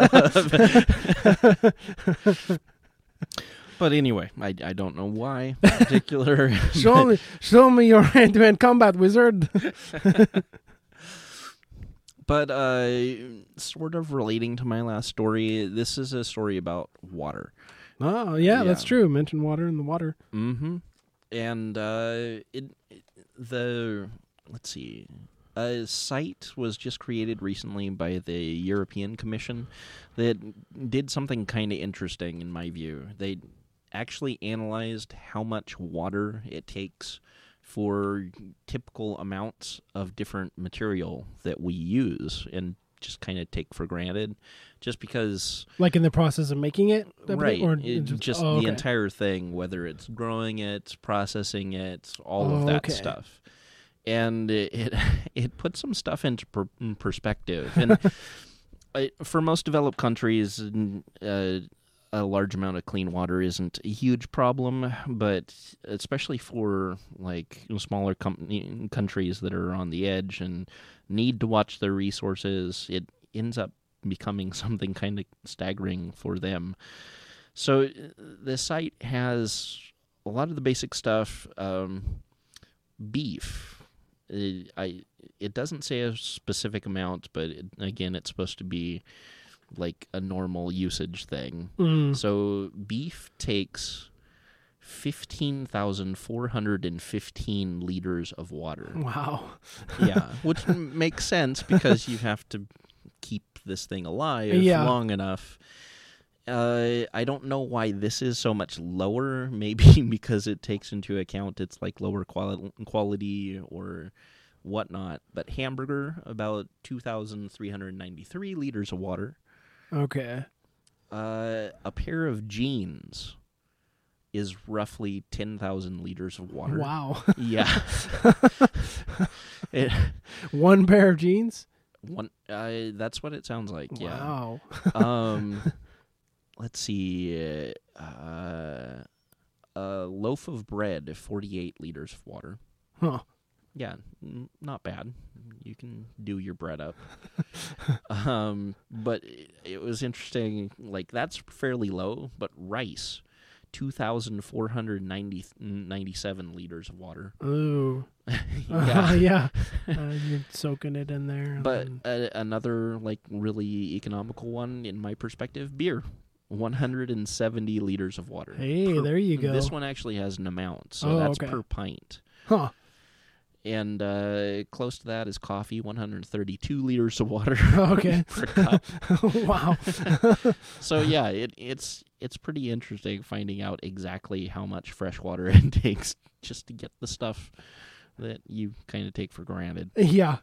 of. But anyway, I, I don't know why particular. show me, show me your hand-to-hand combat wizard. But uh, sort of relating to my last story, this is a story about water. Oh yeah, Yeah. that's true. Mention water in the water. Mm-hmm. And uh, it, it the let's see, a site was just created recently by the European Commission that did something kind of interesting in my view. They actually analyzed how much water it takes for typical amounts of different material that we use and just kind of take for granted, just because... Like in the process of making it? Right. Or it, just, just oh, the okay. entire thing, whether it's growing it, processing it, all Oh, of that okay. stuff. And it it, it puts some stuff into per, in perspective. And I, for most developed countries, uh, a large amount of clean water isn't a huge problem, but especially for like you know, smaller com- countries that are on the edge and need to watch their resources, it ends up becoming something kind of staggering for them. So the site has a lot of the basic stuff. Um, beef. It, I, it doesn't say a specific amount, but it, again, it's supposed to be like a normal usage thing. Mm. So beef takes fifteen thousand four hundred fifteen liters of water. Wow. Yeah, which m- makes sense because you have to keep this thing alive Yeah. long enough. Uh, I don't know why this is so much lower. Maybe because it takes into account it's like lower quali- quality or whatnot. But hamburger, about two thousand three hundred ninety-three liters of water. Okay. Uh, a pair of jeans is roughly ten thousand liters of water. Wow. Yeah. it, One pair of jeans? one. Uh, that's what it sounds like. Yeah. Wow. Um, let's see. Uh, a loaf of bread, forty-eight liters of water. Huh. Yeah, n- not bad. You can do your bread up. um, but it, it was interesting. Like that's fairly low, but rice, two thousand four hundred ninety-seven liters of water. Ooh. Yeah. Uh, yeah. Uh, you're soaking it in there. and But then- uh, another like really economical one, in my perspective, beer. one hundred seventy liters of water. Hey, per- there you go. This one actually has an amount, so Oh, that's okay. per pint. Huh. And uh, close to that is coffee, one hundred thirty-two liters of water Okay. per cup. Wow. So yeah, it, it's it's pretty interesting finding out exactly how much fresh water it takes just to get the stuff that you kind of take for granted. Yeah.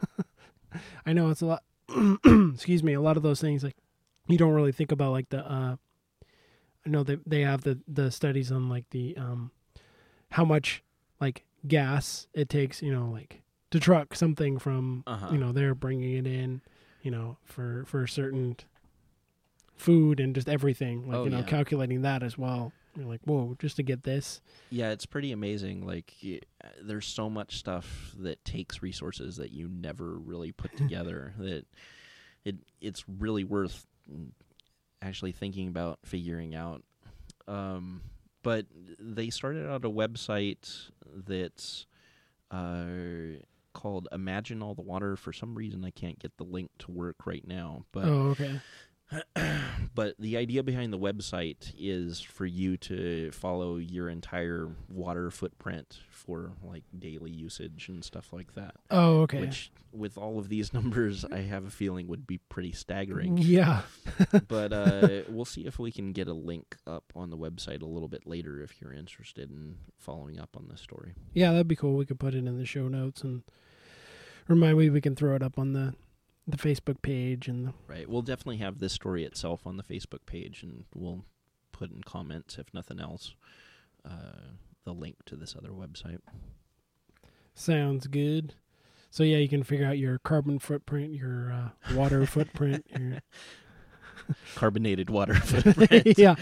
I know it's a lot. Excuse me. A lot of those things, like, you don't really think about, like, the, uh, I know they, they have the, the studies on, like, the, um, how much, like, gas it takes, you know, like, to truck something from, Uh-huh. you know, they're bringing it in, you know, for, for certain food and just everything, like, Oh, you know, yeah. calculating that as well. You're like, whoa, just to get this. Yeah, it's pretty amazing. Like, y- there's so much stuff that takes resources that you never really put together that it it's really worth actually thinking about figuring out. Um, but they started out a website that's uh, called Imagine All the Water. For some reason, I can't get the link to work right now. But Oh, okay. But the idea behind the website is for you to follow your entire water footprint for like daily usage and stuff like that. Oh, okay. Which, with all of these numbers, I have a feeling would be pretty staggering. Yeah. But uh, we'll see if we can get a link up on the website a little bit later if you're interested in following up on this story. Yeah, that'd be cool. We could put it in the show notes and remind me we can throw it up on the the Facebook page and the, Right. We'll definitely have this story itself on the Facebook page, and we'll put in comments, if nothing else, uh, the link to this other website. sounds good. So yeah, you can figure out your carbon footprint, your uh, water footprint, your Carbonated water footprint. yeah.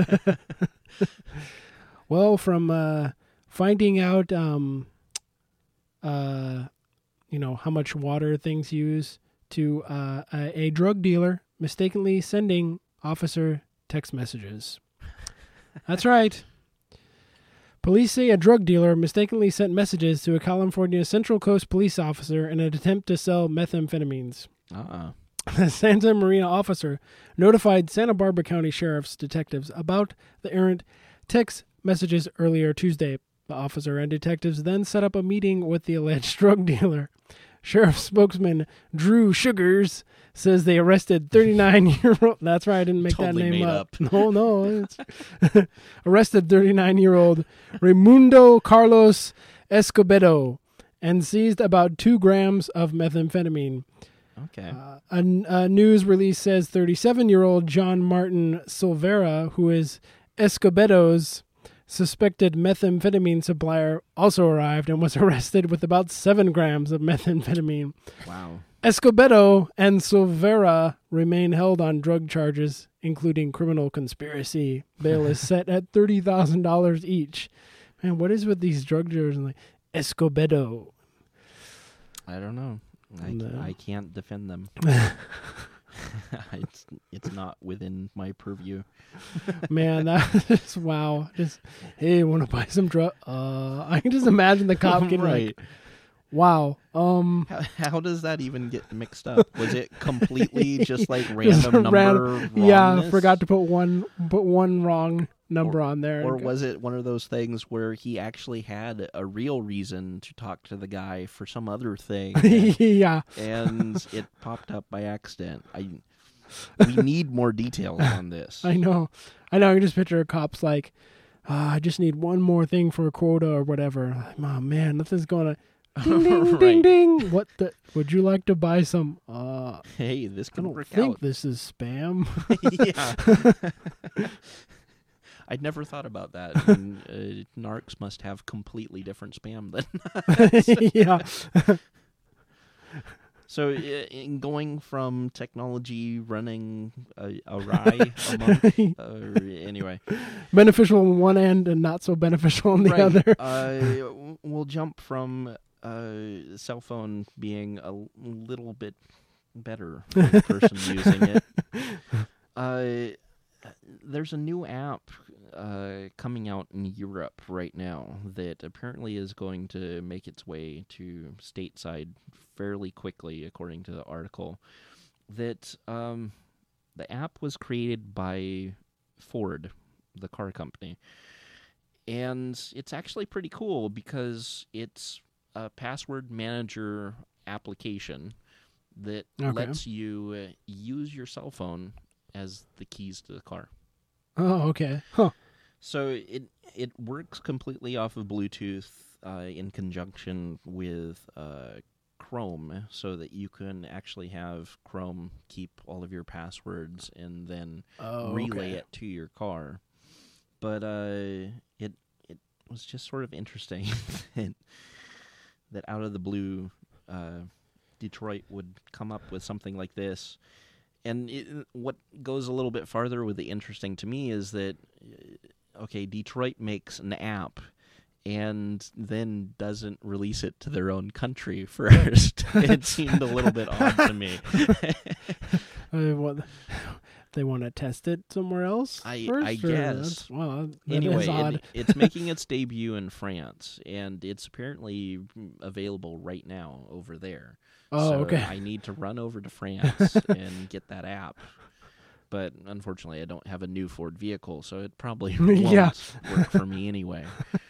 Well, from uh, finding out, um, uh, you know, how much water things use, to uh, a, a drug dealer mistakenly sending officer text messages. That's right. Police say a drug dealer mistakenly sent messages to a California Central Coast police officer in an attempt to sell methamphetamines. Uh-uh. The Santa Marina officer notified Santa Barbara County Sheriff's detectives about the errant text messages earlier Tuesday. The officer and detectives then set up a meeting with the alleged drug dealer, Sheriff spokesman Drew Sugars says they arrested thirty-nine-year-old... That's right, I didn't make Totally that name made up. up. No, no. It's arrested thirty-nine-year-old Raimundo Carlos Escobedo and seized about two grams of methamphetamine. Okay. Uh, a, a news release says thirty-seven-year-old John Martin Silvera, who is Escobedo's suspected methamphetamine supplier, also arrived and was arrested with about seven grams of methamphetamine. Wow. Escobedo and Silvera remain held on drug charges, including criminal conspiracy. Bail is set at thirty thousand dollars each. Man, what is with these drug dealers? Like Escobedo. I don't know. I, No. I can't defend them. it's it's not within my purview. Man, that is, wow. Just, hey, want to buy some drug? Uh, I can just imagine the cop getting Right. like, wow. Um, How, how does that even get mixed up? Was it completely just like just random a number? random- yeah, wrongness? forgot to put one put one wrong number on there. Or was it one of those things where he actually had a real reason to talk to the guy for some other thing, yeah. and it popped up by accident? I we need more details on this. I know. I know. I can just picture a cop's like, ah, I just need one more thing for a quota or whatever. Like, oh, man, nothing's going to... Ding, ding, Right. ding, ding. What the... Would you like to buy some... Uh, Hey, this I can don't work think out. this is spam. Yeah. I'd never thought about that. I mean, uh, narcs must have completely different spam than yeah. So, uh, in going from technology running uh, awry among, uh, anyway, Beneficial on one end and not so beneficial on the right, other. uh, we'll jump from uh, cell phone being a little bit better for the person using it. Uh, there's a new app uh, coming out in Europe right now that apparently is going to make its way to stateside fairly quickly, according to the article. That um, the app was created by Ford, the car company, and it's actually pretty cool because it's a password manager application that Okay. lets you uh, use your cell phone as the keys to the car. Oh, okay. Huh. So it it works completely off of Bluetooth uh, in conjunction with uh, Chrome, so that you can actually have Chrome keep all of your passwords and then Oh, relay okay. it to your car. But uh, it it was just sort of interesting that, that out of the blue, uh, Detroit would come up with something like this. And it, what goes a little bit farther with the interesting to me is that, okay, Detroit makes an app and then doesn't release it to their own country first. It seemed a little bit odd to me. Uh, what, they want to test it somewhere else I- first? I or guess. that's- Well, that Anyway, is odd. it, it's making its debut in France, and it's apparently available right now over there. Oh, so okay. I need to run over to France and get that app. But unfortunately, I don't have a new Ford vehicle, so it probably won't Yeah. work for me anyway.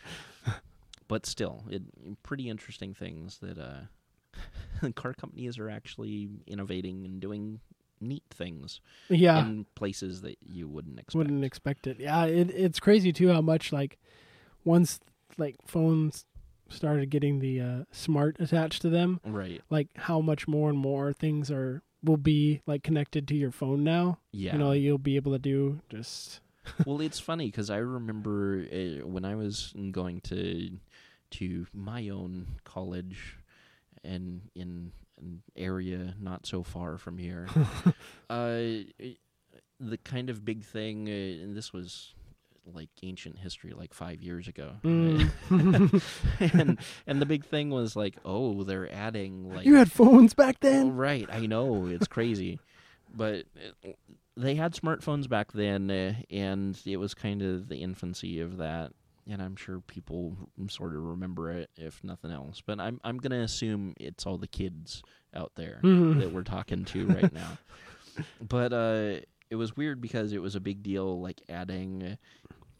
But still, it pretty interesting things that uh, car companies are actually innovating and doing neat things Yeah. in places that you wouldn't expect. Wouldn't expect it. Yeah, it, it's crazy too how much like once like phones started getting the uh, smart attached to them, Right. like how much more and more things are will be like connected to your phone now. Yeah. You know, you'll be able to do just Well, it's funny because I remember uh, when I was going to to my own college, and in an area not so far from here, uh, it- the kind of big thing, uh, and this was like ancient history, like five years ago, Mm. and and the big thing was like, oh, they're adding like You had phones back Oh, then? right, I know, it's crazy. But uh, they had smartphones back then, uh, and it was kind of the infancy of that. And I'm sure people sort of remember it, if nothing else. But I'm I'm going to assume it's all the kids out there Mhm. that we're talking to right now. But uh, it was weird because it was a big deal, like adding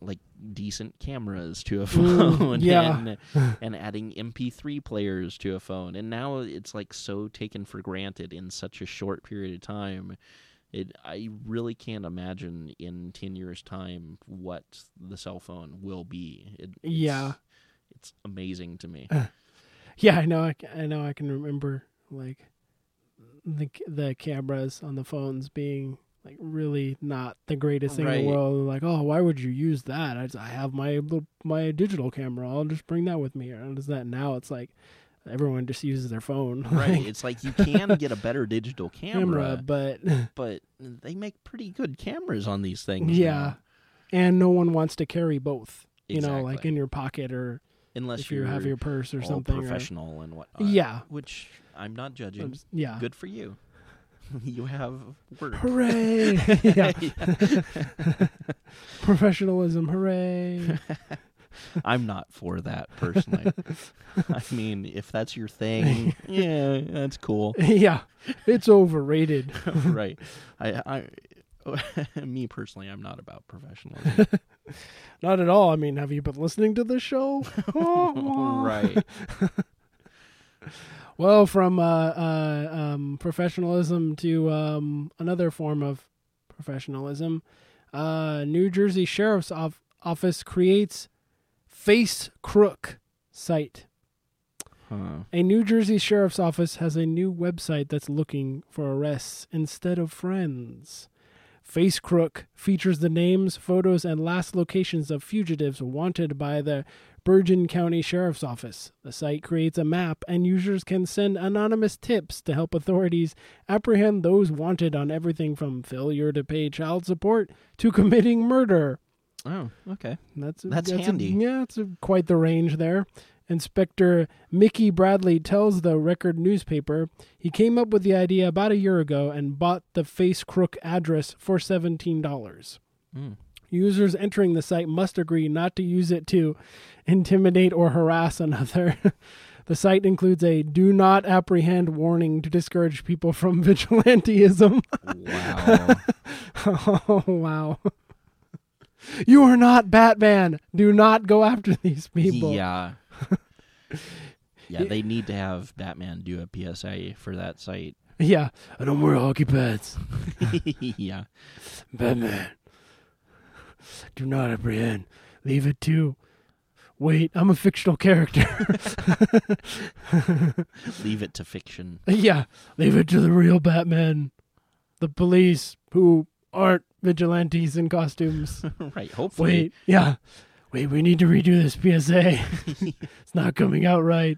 like decent cameras to a phone, Mm, yeah. and and adding M P three players to a phone, and now it's like so taken for granted in such a short period of time. It I really can't imagine in ten years' time what the cell phone will be. It, it's, Yeah. it's amazing to me. Yeah, I know. I, c- I know. I can remember like the the cameras on the phones being like really not the greatest thing in Right. the world. Like, oh, why would you use that? I, just, I have my little- my digital camera. I'll just bring that with me. And is that now? It's like everyone just uses their phone. Right. It's like you can get a better digital camera, camera, but but they make pretty good cameras on these things. yeah, now. and no one wants to carry both. You know, like Exactly. in your pocket or Unless if you you're have your purse or all something. or- professional and whatnot. Yeah. Which I'm not judging. yeah. Good for you. You have work. Hooray! yeah. Professionalism, hooray! I'm not for that personally. I mean, if that's your thing, yeah, that's cool. yeah, it's overrated. Right. I, I, me personally, I'm not about professionalism. Not at all. I mean, have you been listening to this show? Right. Well, from uh, uh, um, professionalism to um, another form of professionalism, uh, New Jersey Sheriff's Off- Office creates Face Crook site. Huh. A New Jersey Sheriff's Office has a new website that's looking for arrests instead of friends. Face Crook features the names, photos, and last locations of fugitives wanted by the Bergen County Sheriff's Office. The site creates a map, and users can send anonymous tips to help authorities apprehend those wanted on everything from failure to pay child support to committing murder. Oh, okay. That's a, That's a- handy. yeah, it's a, quite the range there. Inspector Mickey Bradley tells the Record newspaper he came up with the idea about a year ago and bought the Face Crook address for seventeen dollars. Mm. Users entering the site must agree not to use it to intimidate or harass another. The site includes a do not apprehend warning to discourage people from vigilantism. Wow. Oh, wow. You are not Batman. Do not go after these people. Yeah. Yeah, they need to have Batman do a P S A for that site. Yeah. I don't wear hockey pads. Yeah. Batman. Do not apprehend. Leave it to. Wait, I'm a fictional character. Leave it to fiction. Yeah. Leave it to the real Batman. The police who aren't vigilantes in costumes. Right, hopefully. Wait. Yeah. Wait, we need to redo this P S A. It's not coming out right.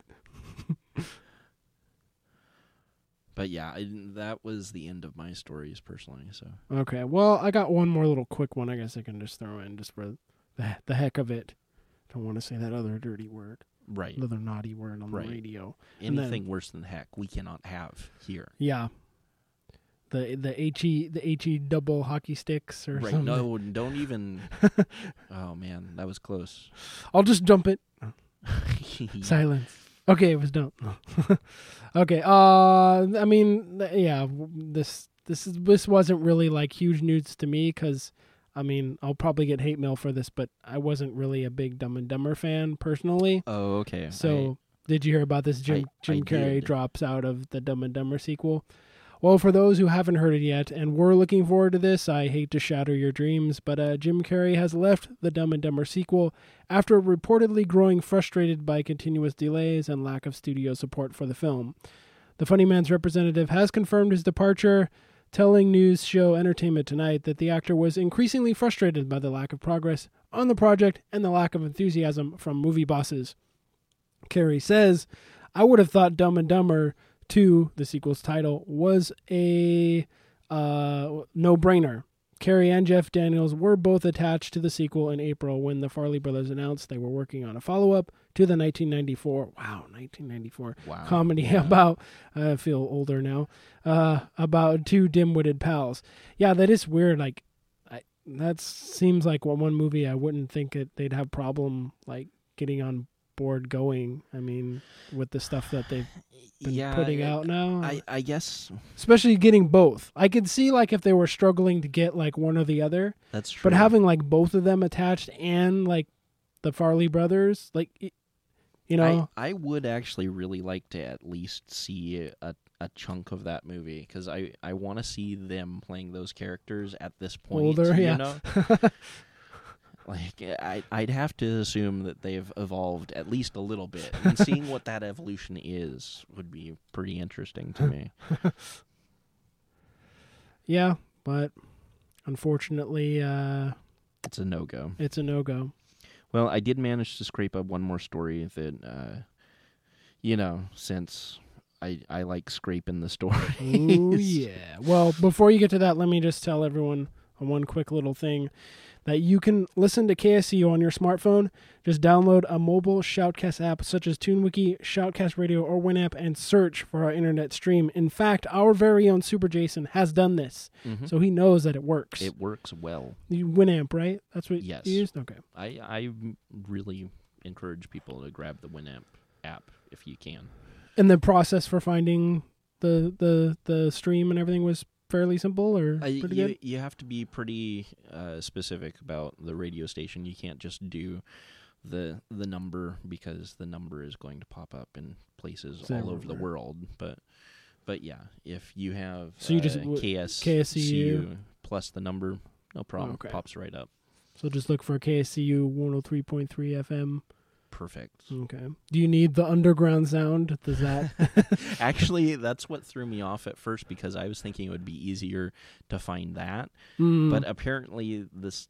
But yeah, I, that was the end of my stories personally. So Okay, well, I got one more little quick one I guess I can just throw in just for the, the heck of it. Don't want to say that other dirty word. right, Another naughty word on Right. the radio. And then- anything worse than heck we cannot have here. Yeah. The the HE the HE double hockey sticks or Right? something. No, don't even. Oh man, that was close. I'll just dump it. Yeah. Silence. Okay, it was dumb. Okay. Uh, I mean, th- yeah. w- This this is this wasn't really like huge news to me because, I mean, I'll probably get hate mail for this, but I wasn't really a big Dumb and Dumber fan personally. Oh, okay. So, did you hear about this? Jim I- Jim I Carrey did. drops out of the Dumb and Dumber sequel. Well, for those who haven't heard it yet and were looking forward to this, I hate to shatter your dreams, but uh, Jim Carrey has left the Dumb and Dumber sequel after reportedly growing frustrated by continuous delays and lack of studio support for the film. The Funny Man's representative has confirmed his departure, telling news show Entertainment Tonight that the actor was increasingly frustrated by the lack of progress on the project and the lack of enthusiasm from movie bosses. Carrey says, I would have thought Dumb and Dumber two, the sequel's title, was a uh, no-brainer. Carrey and Jeff Daniels were both attached to the sequel in April when the Farley brothers announced they were working on a follow-up to the nineteen ninety-four, wow, nineteen ninety-four Wow. comedy Yeah. about, I feel older now, uh, about two dim-witted pals. Yeah, that is weird. Like, I, that seems like one, one movie I wouldn't think it, they'd have problem, like, getting on board going. I mean, with the stuff that they've been yeah, putting it- out now. I, I guess Especially getting both. I could see like if they were struggling to get like one or the other, that's true. but having like both of them attached and like the Farley brothers, like y- you know, I, I would actually really like to at least see a, a chunk of that movie because I, I want to see them playing those characters at this point. older, you yeah. know? Like I, I'd have to assume that they've evolved at least a little bit, and seeing what that evolution is would be pretty interesting to me. yeah, but unfortunately, uh, It's a no go. it's a no go. Well, I did manage to scrape up one more story that, uh, you know, since I I like scraping the stories. Ooh, yeah. Well, before you get to that, let me just tell everyone one quick little thing that you can listen to K S C U on your smartphone. Just download a mobile Shoutcast app such as TuneWiki, Shoutcast Radio, or Winamp and search for our internet stream. In fact, our very own Super Jason has done this, Mhm. so he knows that it works. It works well. You Winamp, right? That's what Yes. you used? Okay. I, I really encourage people to grab the Winamp app if you can. And the process for finding the the, the stream and everything was fairly simple or Uh, pretty you, good? you have to be pretty uh, specific about the radio station. You can't just do the the number because the number is going to pop up in places It's all over the everywhere. world. But but yeah, if you have So you just uh, w- K S K S C U plus the number, no problem, Okay. pops right up. So just look for K S C U one oh three point three F M. Perfect. Okay. Do you need the underground sound? Does that? Actually, that's what threw me off at first because I was thinking it would be easier to find that. Mm. But apparently, this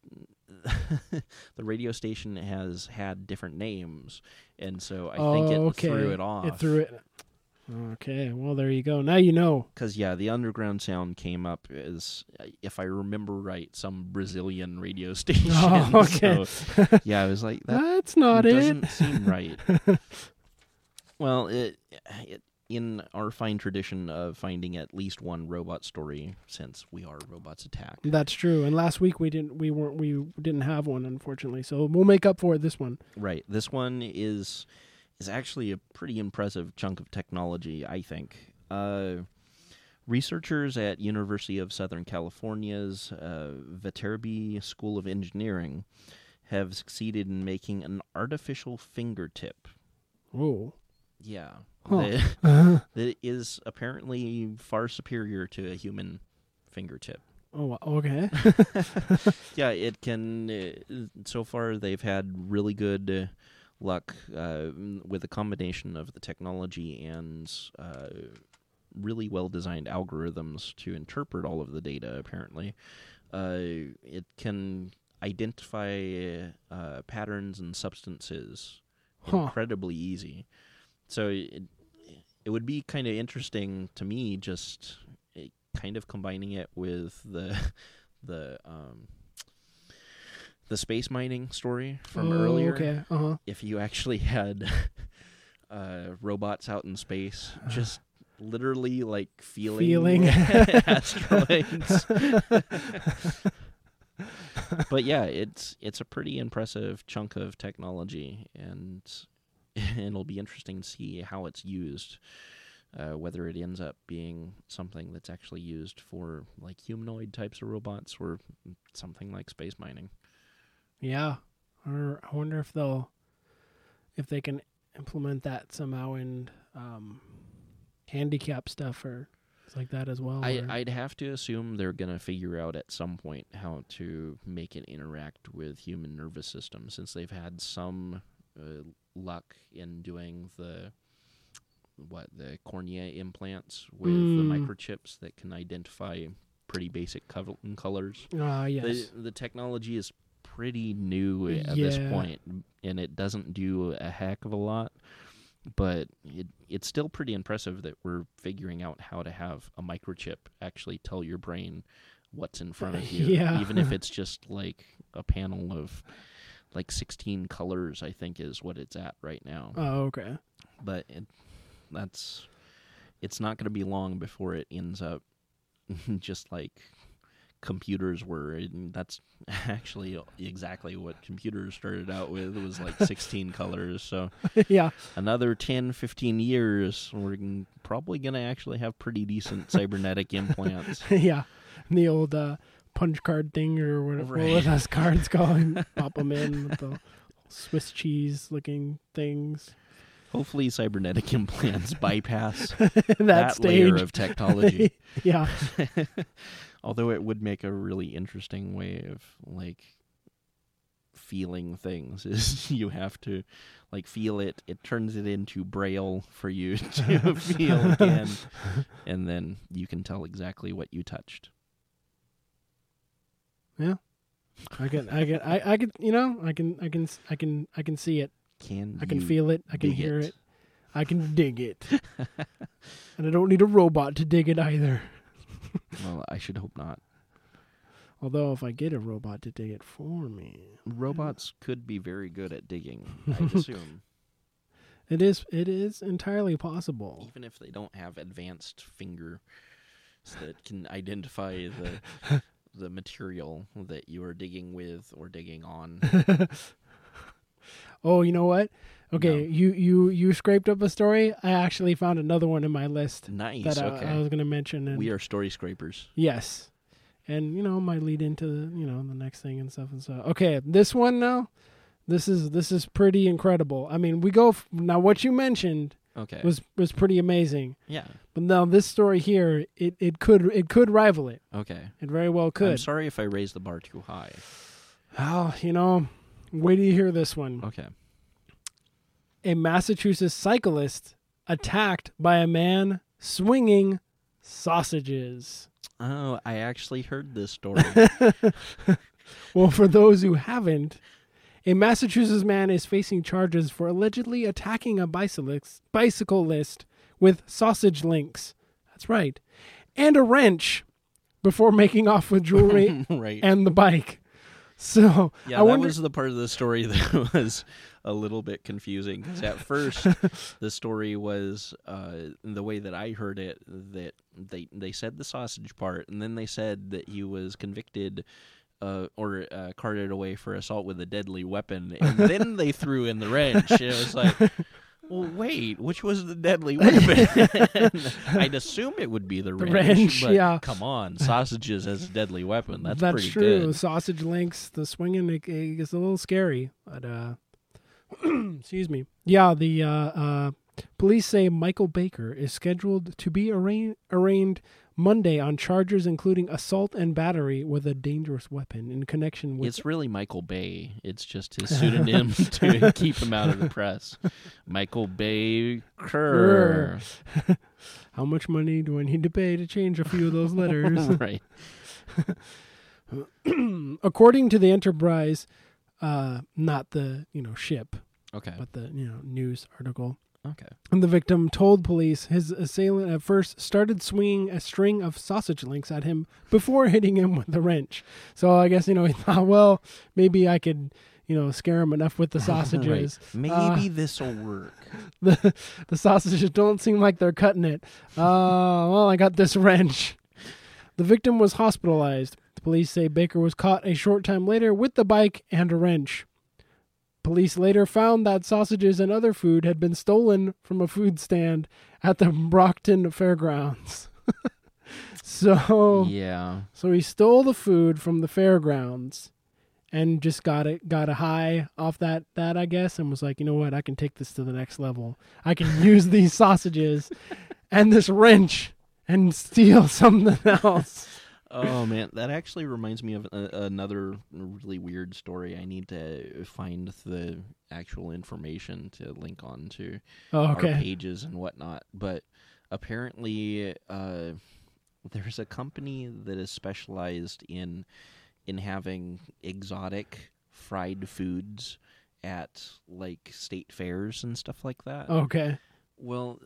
the radio station has had different names, and so I think it Oh, okay. threw it off. It threw it. Okay. Well, there you go. Now you know. Because yeah, the underground sound came up as, if I remember right, some Brazilian radio station. Oh, okay. So, yeah, I was like, that That's not doesn't it. seem right. Well, it, it in our fine tradition of finding at least one robot story, since we are Robots Attack. That's true. And last week we didn't. We weren't. We didn't have one, unfortunately. So we'll make up for it this one. Right. This one is is actually a pretty impressive chunk of technology, I think. Uh, researchers at University of Southern California's uh, Viterbi School of Engineering have succeeded in making an artificial fingertip. Oh. Yeah. Huh. That, that is apparently far superior to a human fingertip. Oh. Okay. Yeah, it can. Uh, so far, they've had really good uh, luck uh, with a combination of the technology and uh, really well-designed algorithms to interpret all of the data. Apparently, uh, it can identify uh, patterns and substances Huh. incredibly easy. So it it would be kind of interesting to me, just uh, kind of combining it with the the um, the space mining story from Oh, earlier. Okay. Uh huh. If you actually had uh, robots out in space, just literally like feeling, Feeling. asteroids. But yeah, it's it's a pretty impressive chunk of technology, and it'll be interesting to see how it's used. Uh, whether it ends up being something that's actually used for like humanoid types of robots or something like space mining. Yeah. Or I wonder if they'll, if they can implement that somehow in um, handicap stuff or things like that as well. I, or- I'd have to assume they're going to figure out at some point how to make it interact with human nervous system, since they've had some uh, luck in doing the what the cornea implants with Mm. the microchips that can identify pretty basic co- colors. Ah, yes. The, the technology is pretty new at this Yeah. point, and it doesn't do a heck of a lot. But it it's still pretty impressive that we're figuring out how to have a microchip actually tell your brain what's in front of you, Yeah. even if it's just like a panel of like sixteen colors, I think is what it's at right now. Oh, okay. But it, that's it's not going to be long before it ends up just like computers were. And that's actually exactly what computers started out with. It was like sixteen colors. So yeah. another ten, fifteen years, we're g- probably going to actually have pretty decent cybernetic implants. yeah. The old uh, punch card thing or whatever. Right. What were those cards called? Pop them in with the Swiss cheese looking things. Hopefully cybernetic implants bypass that, that stage. layer of technology. yeah. Although it would make a really interesting way of, like, feeling things. Is you have to, like, feel it. It turns it into Braille for you to feel again. And then you can tell exactly what you touched. Yeah. I can, I can, I, I can, you know, I can, I can, I can, I can see it. Can I can you feel it. I can dig hear it? it. I can dig it. And I don't need a robot to dig it either. Well, I should hope not. Although if I get a robot to dig it for me. Robots could be very good at digging, I assume. It is it is entirely possible. Even if they don't have advanced fingers that can identify the the material that you are digging with or digging on. Oh, you know what? Okay, No. you, you, you scraped up a story. I actually found another one in my list Nice, that I, okay. I was going to mention. And We are story scrapers. yes. And, you know, might lead into, the, you know, the next thing and stuff and stuff. Okay, this one now, this is this is pretty incredible. I mean, we go, f- now what you mentioned Okay. was was pretty amazing. Yeah. But now this story here, it, it could it could rival it. Okay. It very well could. I'm sorry if I raised the bar too high. Oh, you know, wait till you hear this one. Okay. A Massachusetts cyclist attacked by a man swinging sausages. Oh, I actually heard this story. Well, for those who haven't, a Massachusetts man is facing charges for allegedly attacking a bicyclist, bicyclist with sausage links. That's right. And a wrench before making off with jewelry Right. and the bike. So, Yeah, I that wonder, was the part of the story that was a little bit confusing. Because at first, the story was uh, the way that I heard it, that they they said the sausage part, and then they said that he was convicted uh, or uh, carted away for assault with a deadly weapon, and then they threw in the wrench. And it was like, well, wait, which was the deadly weapon? I'd assume it would be the, The wrench. wrench, but yeah. Come on, sausages as a deadly weapon. That's, that's pretty true. good. Sausage links, the swinging it, it is a little scary. But uh, excuse me. Yeah, the uh, uh, police say Michael Baker is scheduled to be arra- arraigned Monday on charges including assault and battery with a dangerous weapon in connection with. It's really Michael Bay. It's just his pseudonym to keep him out of the press. Michael Baker. How much money do I need to pay to change a few of those letters? Right. According to the Enterprise, uh, not the you know ship, Okay. but the you know news article. Okay. And the victim told police his assailant at first started swinging a string of sausage links at him before hitting him with the wrench. So I guess, you know, he thought, well, maybe I could, you know, scare him enough with the sausages. Right. Uh, Maybe this'll work. the, the sausages don't seem like they're cutting it. Uh, well, I got this wrench. The victim was hospitalized. The police say Baker was caught a short time later with the bike and a wrench. Police later found that sausages and other food had been stolen from a food stand at the Brockton Fairgrounds. so, Yeah. so he stole the food from the fairgrounds and just got it, got a high off that, that I guess, and was like, you know what, I can take this to the next level. I can use these sausages and this wrench and steal something else. Oh, man. That actually reminds me of a, another really weird story. I need to find the actual information to link on to Oh, okay. our pages and whatnot. But apparently, uh, there's a company that is specialized in in having exotic fried foods at like state fairs and stuff like that. Okay. Well,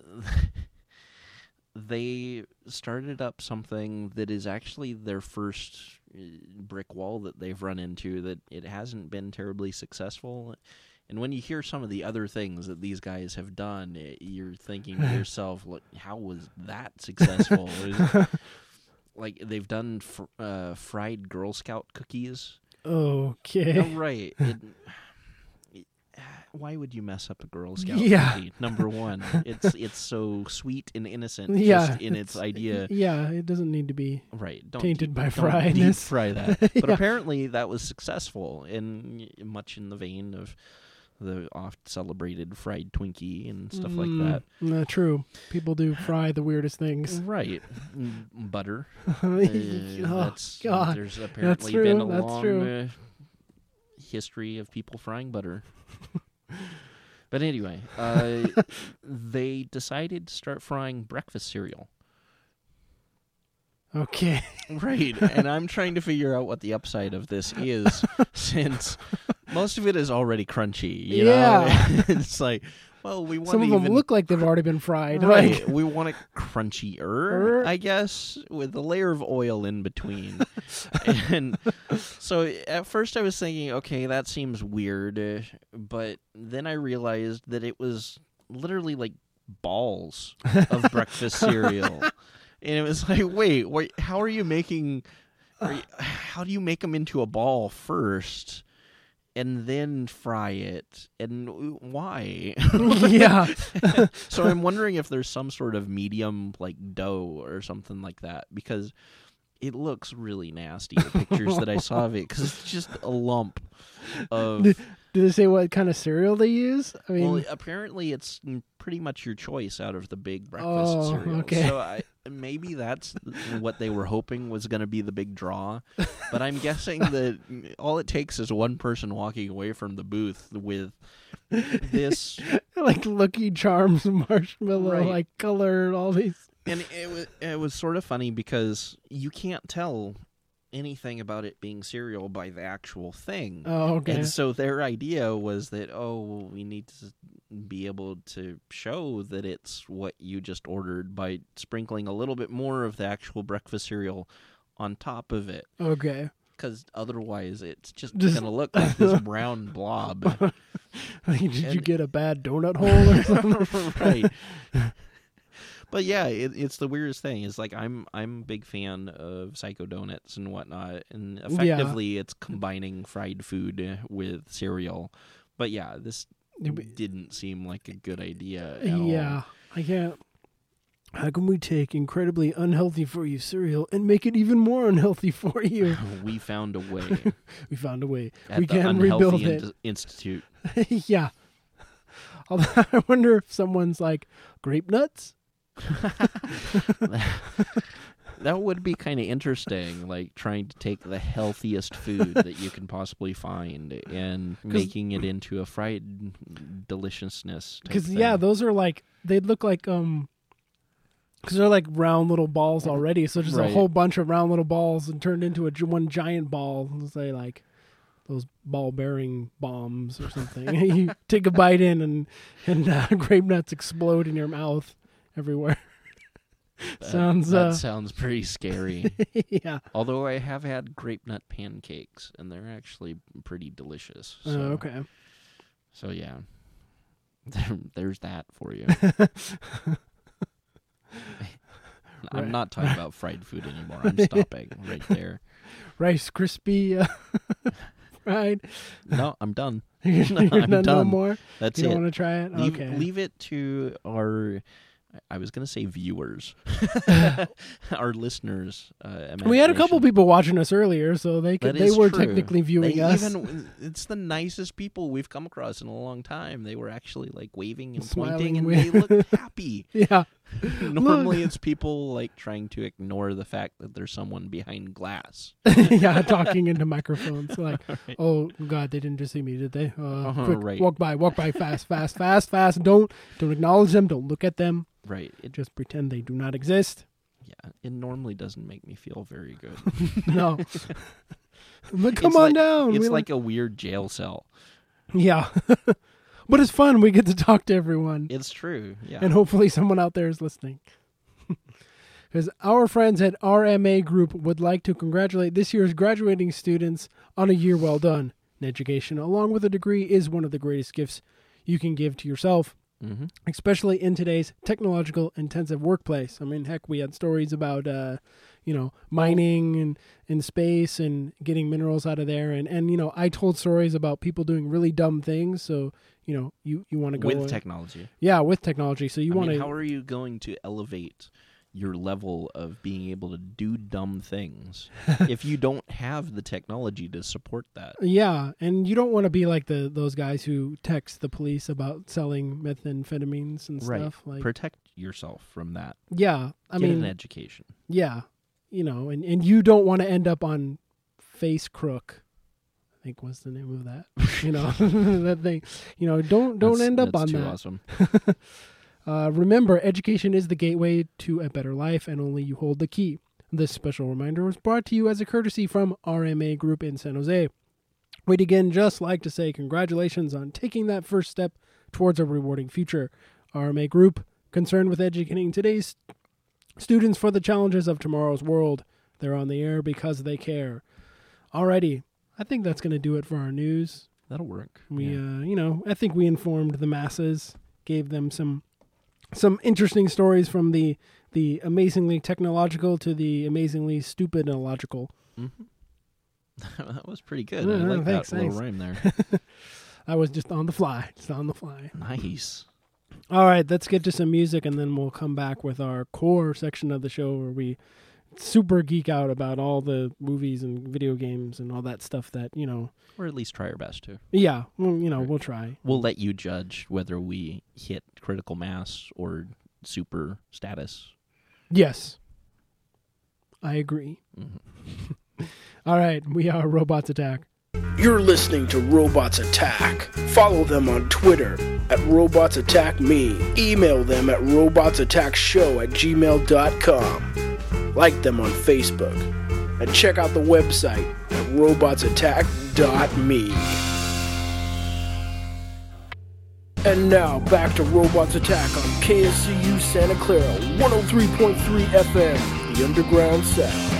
they started up something that is actually their first uh, brick wall that they've run into, that it hasn't been terribly successful. And when you hear some of the other things that these guys have done, it, you're thinking to yourself, "Look, how was that successful?" like they've done fr- uh, fried Girl Scout cookies. Okay. Oh, right. It, it, why would you mess up a Girl Scout Yeah. cookie? Number one, it's it's so sweet and innocent, Yeah, just in its idea. Yeah, it doesn't need to be Right. Don't tainted deep, by don't friedness. deep fry that. But Yeah. apparently that was successful, and much in the vein of the oft-celebrated fried Twinkie and stuff like that. Mm, uh, true. People do fry the weirdest things. Right. Mm, Butter. Oh, Uh, that's, God. There's apparently true, been a that's long true. uh, history of people frying butter. But anyway, uh, they decided to start frying breakfast cereal. Okay. Right, and I'm trying to figure out what the upside of this is, since most of it is already crunchy. You Yeah. know? It's like, well, we want Some to of them even look like they've already been fried. right. Like, We want it crunchier, Er. I guess, with a layer of oil in between. And so at first I was thinking, okay, that seems weird, uh, but then I realized that it was literally like balls of breakfast cereal. And it was like, wait, wait, how are you making, are you, how do you make them into a ball first and then fry it? And why? yeah. So I'm wondering if there's some sort of medium like dough or something like that, because it looks really nasty, the pictures that I saw of it, because it's just a lump of... Did, did they say what kind of cereal they use? I mean, Well, apparently it's pretty much your choice out of the big breakfast Oh, cereal. okay. So I, maybe that's what they were hoping was going to be the big draw. But I'm guessing that all it takes is one person walking away from the booth with this. like Lucky Charms marshmallow, Right. like color, all these. And it was, it was sort of funny because you can't tell anything about it being cereal by the actual thing. Oh, okay. And so their idea was that, oh, well, we need to be able to show that it's what you just ordered by sprinkling a little bit more of the actual breakfast cereal on top of it. Okay. Because otherwise it's just, Just- going to look like this brown blob. Like, did you And- get a bad donut hole or something? Right. But yeah, it, it's the weirdest thing. It's like I'm I'm a big fan of Psycho Donuts and whatnot, and effectively it's combining fried food with cereal. But yeah, this didn't seem like a good idea at all. Yeah, I can't. How can we take incredibly unhealthy for you cereal and make it even more unhealthy for you? We found a way We found a way. at we the can Unhealthy rebuild In- it. Institute. Yeah. Although I wonder if someone's like, grape nuts? That would be kind of interesting, like trying to take the healthiest food that you can possibly find and making it into a fried deliciousness. Because, yeah, those are like, they'd look like, um, because they're like round little balls already. So just Right. a whole bunch of round little balls and turned into a gi- one giant ball. Let's say like those ball bearing bombs or something. You take a bite in and, and uh, grape nuts explode in your mouth everywhere. That, sounds, that uh, sounds pretty scary. yeah. Although I have had grape nut pancakes, and they're actually pretty delicious. So, Oh, okay. So yeah, there, there's that for you. I'm Right. not talking about fried food anymore. I'm stopping right there. Rice Krispie uh, fried. No, I'm done. You're I'm done, no done. more? That's You don't it. want to try it? Leave, Okay. leave it to our, I was going to say viewers, our listeners. Uh, We had a couple imagination. people watching us earlier, so they could, That they is were true. technically viewing They us. Even, it's the nicest people we've come across in a long time. They were actually like waving and Smiling pointing, and and they waving. looked happy. Yeah. Normally, it's people like trying to ignore the fact that there's someone behind glass. Yeah, talking into microphones. Like, oh God, they didn't just see me, did they? Uh, Uh-huh, quick, right. walk by, walk by, fast, fast, fast, fast. Don't don't acknowledge them. Don't look at them. Right. It Just pretend they do not exist. yeah. It normally doesn't make me feel very good. No. But come It's on like- down. It's We like a weird jail cell. yeah. But it's fun. We get to talk to everyone. It's true. Yeah. And hopefully someone out there is listening. Because our friends at R M A Group would like to congratulate this year's graduating students on a year well done. An education, along with a degree, is one of the greatest gifts you can give to yourself Mm-hmm. especially in today's technological intensive workplace. I mean, heck, we had stories about, uh, you know, mining and in space and getting minerals out of there. And, and, you know, I told stories about people doing really dumb things. So, you know, you, you want to go with and, technology. Yeah, with technology. So you I want mean, to. how are you going to elevate your level of being able to do dumb things if you don't have the technology to support that? Yeah, and you don't want to be like the those guys who text the police about selling methamphetamines and Right. stuff. Like, Protect yourself from that. yeah, I Get mean, an education. yeah, you know, and, and you don't want to end up on Face Crook. I think was the name of that. You know, that thing. You know, don't don't That's- end up that's on too that. Awesome. Uh, remember, education is the gateway to a better life, and only you hold the key. This special reminder was brought to you as a courtesy from R M A Group in San Jose. We'd again just like to say congratulations on taking that first step towards a rewarding future. R M A Group, concerned with educating today's students for the challenges of tomorrow's world. They're on the air because they care. Alrighty, I think that's going to do it for our news. That'll work. We, Yeah. uh, you know, I think we informed the masses, gave them some some interesting stories from the the amazingly technological to the amazingly stupid and illogical. Mhm. That was pretty good. Yeah, I like thanks, that little thanks. rhyme there. I was just on the fly, just on the fly. Nice. All right, let's get to some music, and then we'll come back with our core section of the show where we super geek out about all the movies and video games and all that stuff that, you know. Or at least try our best to. Yeah, well, you know, we'll try. We'll let you judge whether we hit critical mass or super status. Yes. I agree. Mm-hmm. All right, we are Robots Attack. You're listening to Robots Attack. Follow them on Twitter at Robots Attack Me. Email them at robotsattackshow at gmail dot com. Like them on Facebook. And check out the website at robots attack dot me. And now, back to Robots Attack on K S C U Santa Clara, one oh three point three F M, the underground sound.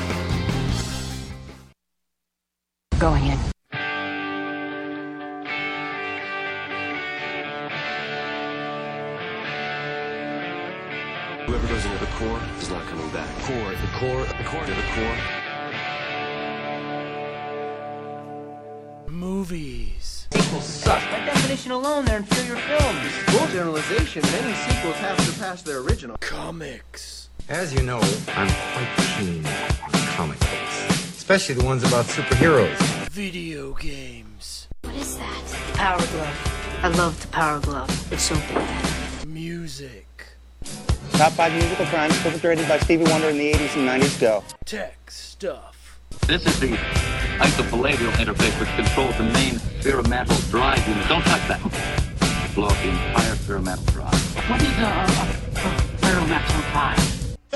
Going in. Whoever goes into the core is not coming back. Core, the core, the core, to the core. Movies. Sequels suck. By definition alone, they're inferior films. Full generalization, many sequels have surpassed their original. Comics. As you know, I'm quite keen on comic books, especially the ones about superheroes. Video games. What is that? Power Glove. I love the Power Glove. It's so bad. Music. Top five musical crimes perpetrated by Stevie Wonder in the eighties and nineties go. Tech stuff. This is the isopalladial interface which controls the main pyramidal drive unit. Don't touch that. Blow up the entire pyramidal drive. What is a, a, a pyramidal drive?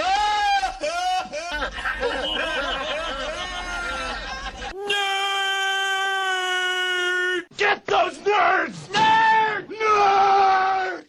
Nerd! Get those nerds! Nerd! Nerd!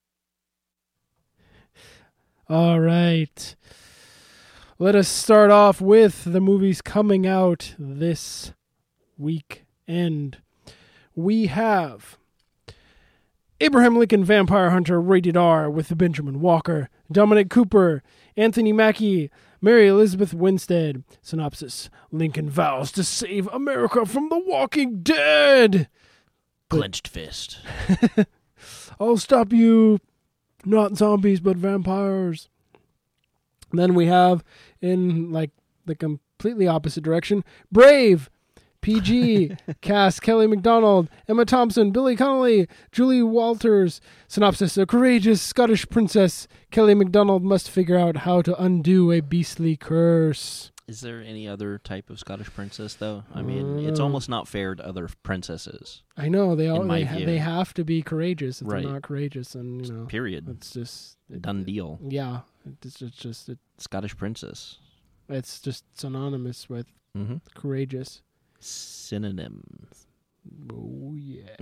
All right. Let us start off with the movies coming out this weekend. We have Abraham Lincoln Vampire Hunter rated R with Benjamin Walker, Dominic Cooper, Anthony Mackie, Mary Elizabeth Winstead. Synopsis: Lincoln vows to save America from the Walking Dead. Clenched fist. I'll stop you. Not zombies, but vampires. Then we have, in like the completely opposite direction, Brave, P G, cast Kelly MacDonald, Emma Thompson, Billy Connolly, Julie Walters. Synopsis: a courageous Scottish princess, Kelly MacDonald, must figure out how to undo a beastly curse. Is there any other type of Scottish princess, though? I mean, it's almost not fair to other princesses. I know they all in my they, ha- view. they have to be courageous. If Right. they're not courageous, and you know, Period. It's just it, Done deal. Yeah, it's, it's just it, Scottish princess. it's just synonymous with Mm-hmm. courageous. Synonyms. Oh yeah.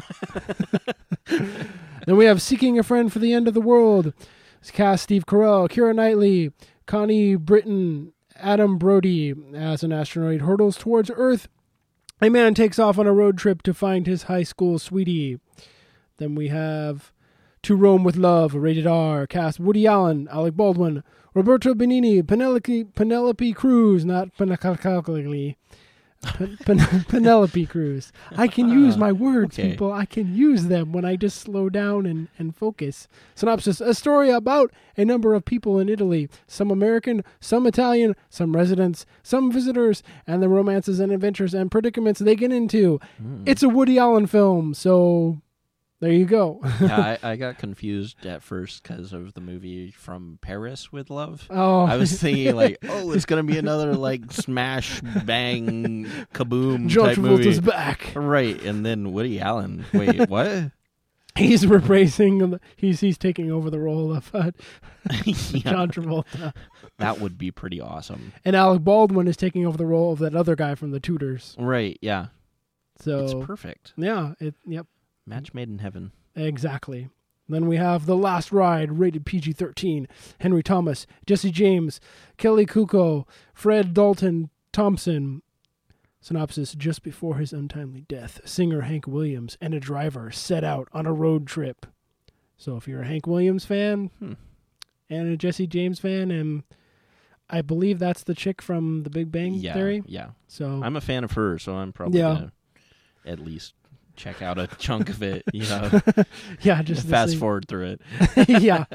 Then we have Seeking a Friend for the End of the World. It's cast Steve Carell, Keira Knightley, Connie Britton, Adam Brody. As an asteroid hurtles towards Earth, a man takes off on a road trip to find his high school sweetie. Then we have To Rome with Love, rated R. Cast Woody Allen, Alec Baldwin, Roberto Benigni, Penelope Penelope Cruz, not Penelope. Pen- Pen- Penelope Cruz. I can use my words, okay. people. I can use them when I just slow down and, and focus. Synopsis. A story about a number of people in Italy. Some American, some Italian, some residents, some visitors, and the romances and adventures and predicaments they get into. Mm. It's a Woody Allen film, so there you go. yeah, I, I got confused at first because of the movie From Paris with Love. Oh. I was thinking like, oh, it's going to be another like smash, bang, kaboom John type movie. Travolta's back. Right, and then Woody Allen. Wait, what? He's replacing, he's he's taking over the role of uh, yeah. John Travolta. That would be pretty awesome. And Alec Baldwin is taking over the role of that other guy from The Tudors. Right, yeah. So it's perfect. Yeah, it yep. Match made in heaven. Exactly. Then we have The Last Ride, rated P G thirteen. Henry Thomas, Jesse James, Kelly Kuko, Fred Dalton Thompson. Synopsis. Just before his untimely death, singer Hank Williams and a driver set out on a road trip. So if you're a Hank Williams fan hmm. and a Jesse James fan, and I believe that's the chick from The Big Bang yeah, Theory. Yeah. So I'm a fan of her, so I'm probably yeah. going to at least check out a chunk of it, you know. yeah, just fast forward through it. yeah.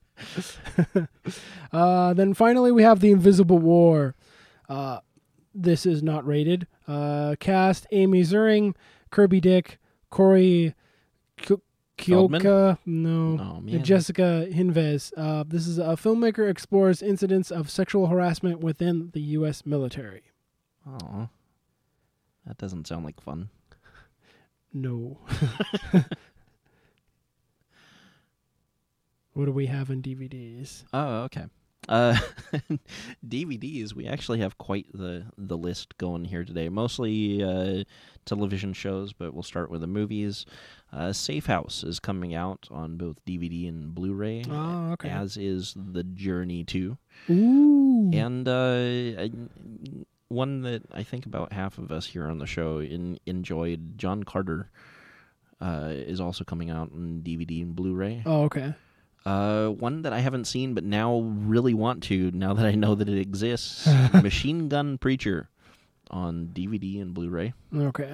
uh, then finally we have The Invisible War. Uh, this is not rated. Uh, cast Amy Ziering, Kirby Dick, Corey K- Kyoka, no, oh, Jessica Hinvez. Uh, this is a filmmaker explores incidents of sexual harassment within the U S military. Oh, that doesn't sound like fun. No. What do we have in D V Ds? Oh, okay. Uh, D V Ds, we actually have quite the, the list going here today. Mostly uh, television shows, but we'll start with the movies. Uh, Safe House is coming out on both D V D and Blu-ray, oh, okay. as is The Journey two. Ooh. And uh, I, one that I think about half of us here on the show in, enjoyed, John Carter, uh, is also coming out on D V D and Blu-ray. Oh, okay. Uh, one that I haven't seen but now really want to, now that I know that it exists, Machine Gun Preacher on D V D and Blu-ray. Okay.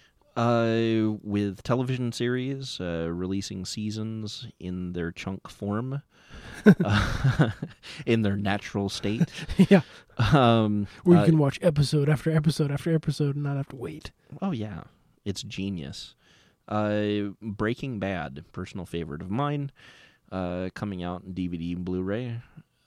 Uh, with television series uh, releasing seasons in their chunk form, uh, in their natural state. Yeah. Um, Where you uh, can watch episode after episode after episode and not have to wait. Oh, yeah. It's genius. Uh, Breaking Bad, personal favorite of mine. Uh, coming out in D V D and Blu-ray.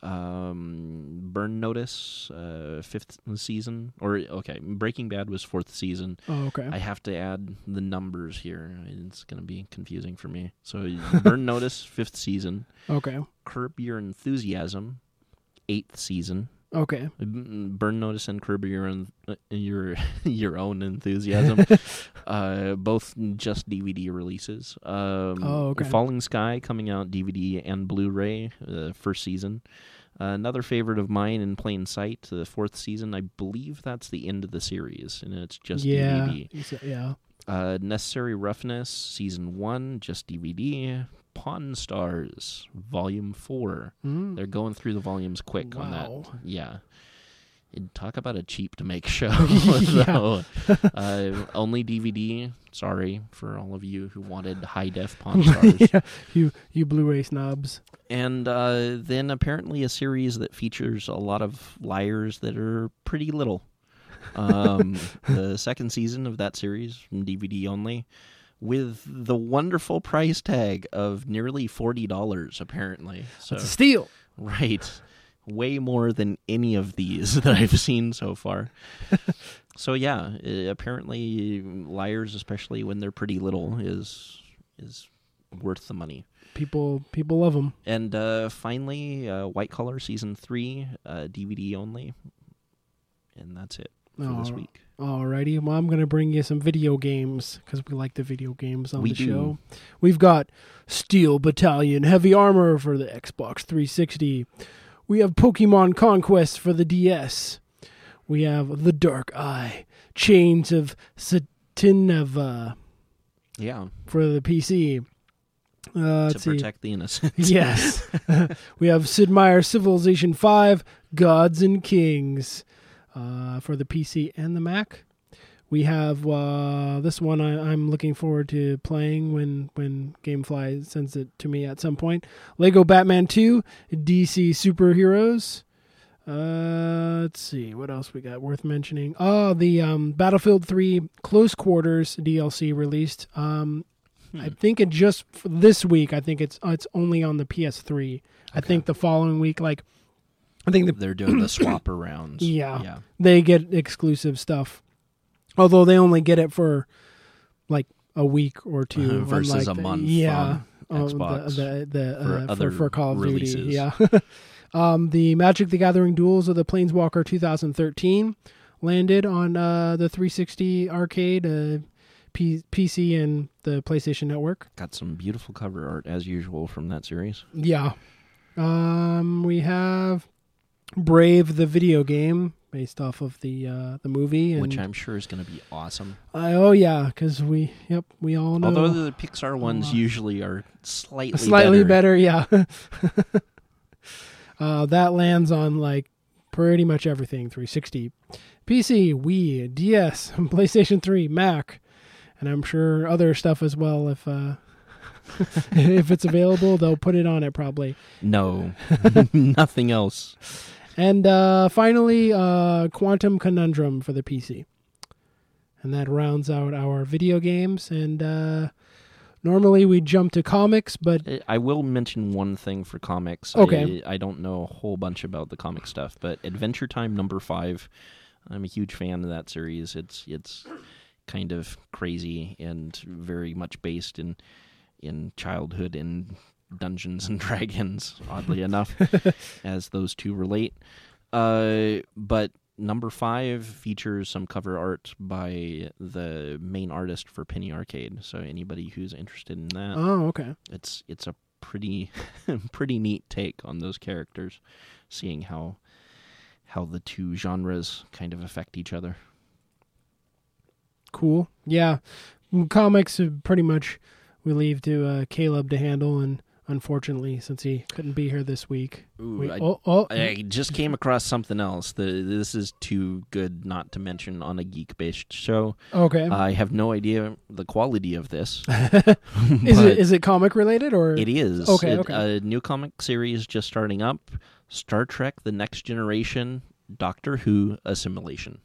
Um, Burn Notice, uh, fifth season. Or, okay, Breaking Bad was fourth season. Oh, okay. I have to add the numbers here. It's going to be confusing for me. So, Burn Notice, fifth season. Okay. Curb Your Enthusiasm, eighth season. Okay. Burn Notice and Curb Your own, uh, your your own enthusiasm, uh, both just D V D releases. Um, oh, okay. Falling Sky coming out D V D and Blu-ray, uh, first season. Uh, another favorite of mine, In Plain Sight, the fourth season. I believe that's the end of the series, and it's just yeah. D V D. Yeah. Uh, Necessary Roughness, season one, just D V D. Pawn Stars, volume four. Mm. They're going through the volumes quick wow. on that. Yeah. And talk about a cheap to make show. yeah. uh, only D V D. Sorry for all of you who wanted high def Pawn Stars. yeah. You you Blu-ray snobs. And uh, then apparently a series that features a lot of liars that are pretty little. Um, the second season of that series, from D V D only, with the wonderful price tag of nearly forty dollars, apparently. So, That's a steal. Right. Way more than any of these that I've seen so far. So, yeah, uh, apparently liars, especially when they're pretty little, is is worth the money. People people love them. And uh, finally, uh, White Collar Season three, uh, D V D only. And that's it for oh, this week. Alrighty, well, I'm going to bring you some video games, because we like the video games on we the do. show. We've got Steel Battalion Heavy Armor for the Xbox three sixty. We have Pokemon Conquest for the D S. We have The Dark Eye, Chains of Satineva yeah. for the P C. Uh, to let's see. protect the innocent. Yes. We have Sid Meier's Civilization five, Gods and Kings, uh, for the P C and the Mac. We have uh, this one I, I'm looking forward to playing when, when Gamefly sends it to me at some point. Lego Batman two, D C Superheroes. Uh, let's see, what else we got worth mentioning? Oh, the um, Battlefield three Close Quarters D L C released. Um, hmm. I think it just, for this week, I think it's it's only on the P S three. Okay. I think the following week, like, I think the, they're doing the swap arounds. Yeah, yeah, they get exclusive stuff. Although they only get it for like a week or two. Versus unlike a the, month yeah, on Xbox. The, the, the, for, uh, other for, for Call of releases. Duty. Yeah. um, the Magic the Gathering Duels of the Planeswalker twenty thirteen landed on uh, the three sixty arcade, uh, P- PC, and the PlayStation Network. Got some beautiful cover art, as usual, from that series. Yeah. Um, we have Brave the video game, based off of the uh, the movie, and which I'm sure is going to be awesome. Uh, oh yeah, because we yep we all know. Although the Pixar ones uh, usually are slightly slightly better, better, yeah. uh, that lands on like pretty much everything: three sixty, P C, Wii, D S, PlayStation three, Mac, and I'm sure other stuff as well. If uh, if it's available, they'll put it on it probably. No, nothing else. And uh, finally, uh, Quantum Conundrum for the P C. And that rounds out our video games. And uh, normally we jump to comics, but... I will mention one thing for comics. Okay. I, I don't know a whole bunch about the comic stuff, but Adventure Time number five, I'm a huge fan of that series. It's it's kind of crazy and very much based in, in childhood and Dungeons and Dragons, oddly enough, as those two relate. Uh, but number five features some cover art by the main artist for Penny Arcade. So anybody who's interested in that, oh, okay, it's it's a pretty pretty neat take on those characters, seeing how how the two genres kind of affect each other. Cool, yeah. Comics are pretty much we leave to uh, Caleb to handle, and unfortunately, since he couldn't be here this week. Ooh, we, I, oh, oh. I just came across something else. The, this is too good not to mention on a geek-based show. Okay. I have no idea the quality of this. is it is it comic related or? It is. Okay, it, okay. A new comic series just starting up. Star Trek: The Next Generation, Doctor Who Assimilation.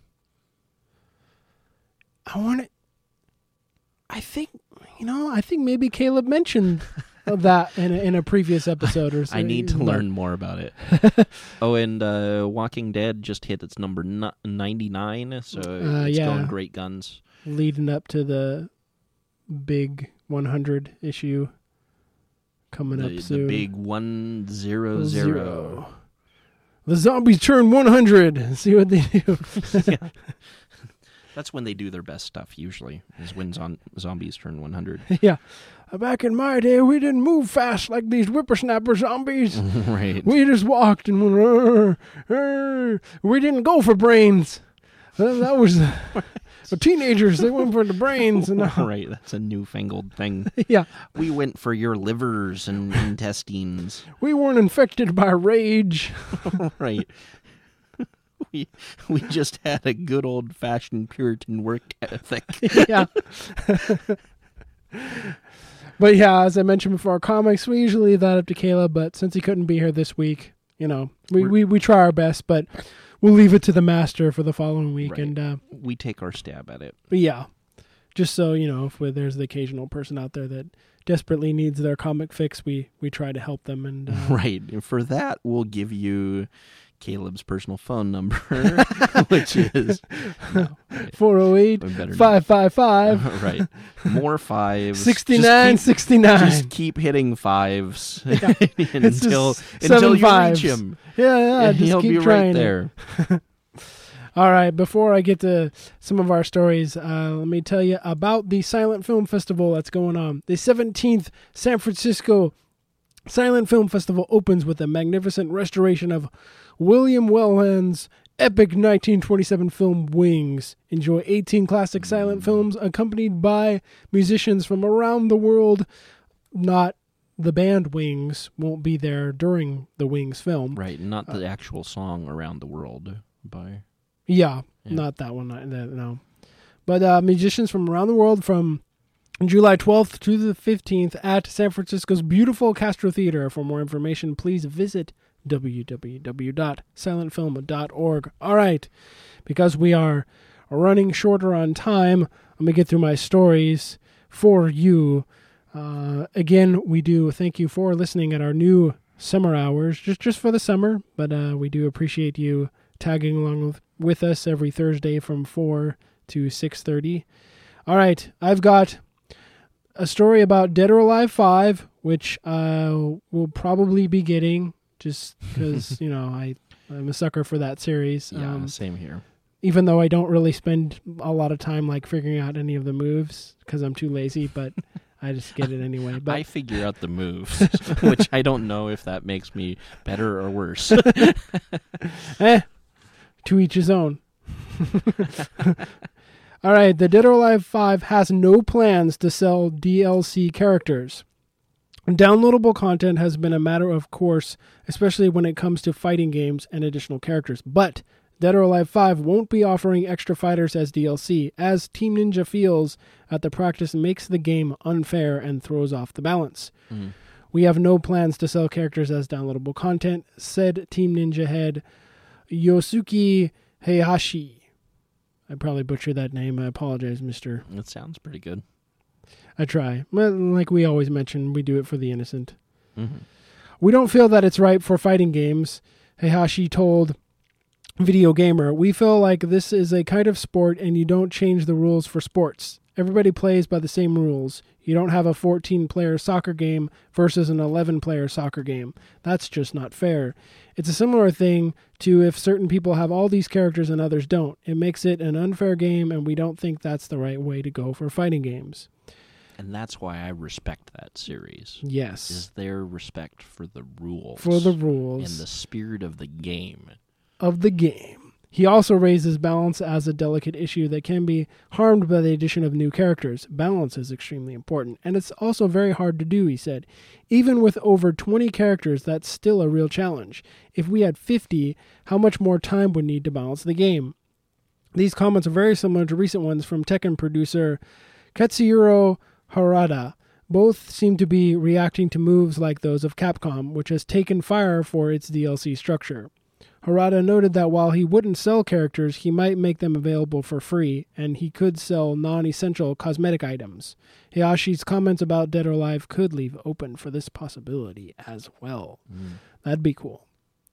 I want to... I think, you know, I think maybe Caleb mentioned... that in a, in a previous episode or so. I need to but... learn more about it. Oh, and uh, Walking Dead just hit its number ninety-nine, so uh, it's yeah. going great guns. Leading up to the big one hundred issue coming the, up soon. The big one zero zero. The zombies turn one hundred. See what they do. Yeah. That's when they do their best stuff, usually, is when zom- zombies turn one hundred. Yeah. Back in my day, we didn't move fast like these whippersnapper zombies. Right. We just walked and went, "Arr, arr." We didn't go for brains. That was the teenagers. They went for the brains. And right, that's a newfangled thing. Yeah. We went for your livers and intestines. We weren't infected by rage. Right. We we just had a good old-fashioned Puritan work ethic. Yeah. But yeah, as I mentioned before, comics, we usually leave that up to Caleb, but since he couldn't be here this week, you know, we, we, we try our best, but we'll leave it to the master for the following week. Right. And uh, we take our stab at it. Yeah. Just so, you know, if we, there's the occasional person out there that desperately needs their comic fix, we, we try to help them. And uh, right. And for that, we'll give you Caleb's personal phone number, which is no, four oh eight, five five five. Uh, right. More fives. sixty-nine sixty-nine. Just keep hitting fives yeah. until, until you fives. reach him. Yeah, yeah. And just he'll keep be trying right there. All right, before I get to some of our stories, uh, let me tell you about the Silent Film Festival that's going on. The seventeenth San Francisco Silent Film Festival opens with a magnificent restoration of William Wellman's epic nineteen twenty-seven film Wings. Enjoy eighteen classic silent films accompanied by musicians from around the world, not the band Wings won't be there during the Wings film. Right, not the uh, actual song Around the World by... Yeah, yeah. not that one, no. But uh, musicians from around the world from July twelfth to the fifteenth at San Francisco's beautiful Castro Theater. For more information, please visit w w w dot silent film dot org. All right, because we are running shorter on time, let me get through my stories for you. Uh, again, we do thank you for listening at our new summer hours, just just for the summer, but uh, we do appreciate you tagging along with, with us every Thursday from four to six thirty. All right, I've got a story about Dead or Alive five, which uh, we'll probably be getting just because, you know, I, I'm a sucker for that series. Yeah, um, same here. Even though I don't really spend a lot of time like figuring out any of the moves because I'm too lazy, but I just get it anyway. But I figure out the moves, which I don't know if that makes me better or worse. eh, to each his own. All right, the Dead or Alive five has no plans to sell D L C characters. Downloadable content has been a matter of course, especially when it comes to fighting games and additional characters. But Dead or Alive five won't be offering extra fighters as D L C, as Team Ninja feels that the practice makes the game unfair and throws off the balance. Mm. We have no plans to sell characters as downloadable content, said Team Ninja head Yosuke Heihachi. I probably butchered that name. I apologize, mister. It sounds pretty good. I try. Like we always mention, we do it for the innocent. Mm-hmm. We don't feel that it's right for fighting games, Heihachi told Video Gamer. We feel like this is a kind of sport and you don't change the rules for sports. Everybody plays by the same rules. You don't have a fourteen-player soccer game versus an eleven-player soccer game. That's just not fair. It's a similar thing to if certain people have all these characters and others don't. It makes it an unfair game, and we don't think that's the right way to go for fighting games. And that's why I respect that series. Yes. Is their respect for the rules. For the rules. And the spirit of the game. Of the game. He also raises balance as a delicate issue that can be harmed by the addition of new characters. Balance is extremely important, and it's also very hard to do, he said. Even with over twenty characters, that's still a real challenge. If we had fifty, how much more time would need to balance the game? These comments are very similar to recent ones from Tekken producer Katsuhiro Harada. Both seem to be reacting to moves like those of Capcom, which has taken fire for its D L C structure. Harada noted that while he wouldn't sell characters, he might make them available for free, and he could sell non-essential cosmetic items. Heihachi's comments about Dead or Alive could leave open for this possibility as well. Mm. That'd be cool.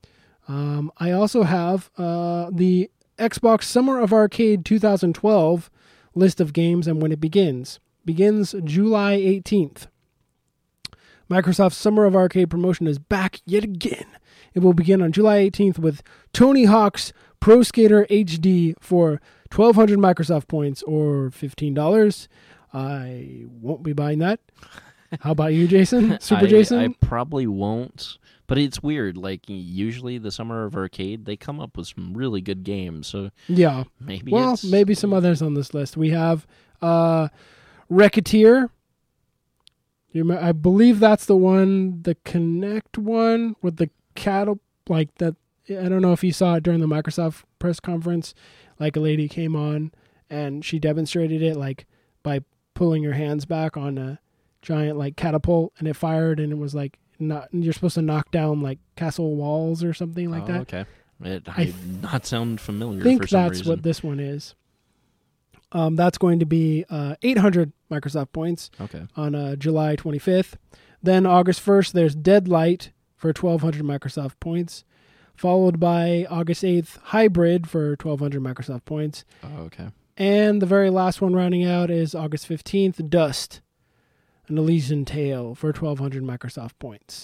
Um, I also have uh, the Xbox Summer of Arcade twenty twelve list of games and when it begins. Begins July eighteenth. Microsoft's Summer of Arcade promotion is back yet again. It will begin on July eighteenth with Tony Hawk's Pro Skater H D for twelve hundred Microsoft points or fifteen dollars. I won't be buying that. How about you, Jason? Super I, Jason? I probably won't. But it's weird. Like, usually the Summer of Arcade, they come up with some really good games. So yeah. Maybe well, it's... maybe some others on this list. We have uh, Racketeer. You remember, I believe that's the one, the Kinect one with the cattle, like that. I don't know if you saw it during the Microsoft press conference. Like a lady came on and she demonstrated it like by pulling your hands back on a giant like catapult, and it fired, and it was like not. You're supposed to knock down like castle walls or something like oh, that. Okay, it I did not sound familiar. I think for some that's reason. what this one is. Um, that's going to be uh, eight hundred Microsoft points. Okay. On uh, July twenty-fifth. Then August first, there's Deadlight for twelve hundred Microsoft points, followed by August eighth, Hybrid for twelve hundred Microsoft points. Oh, okay. And the very last one rounding out is August fifteenth, Dust, an Elysian Tale for twelve hundred Microsoft points.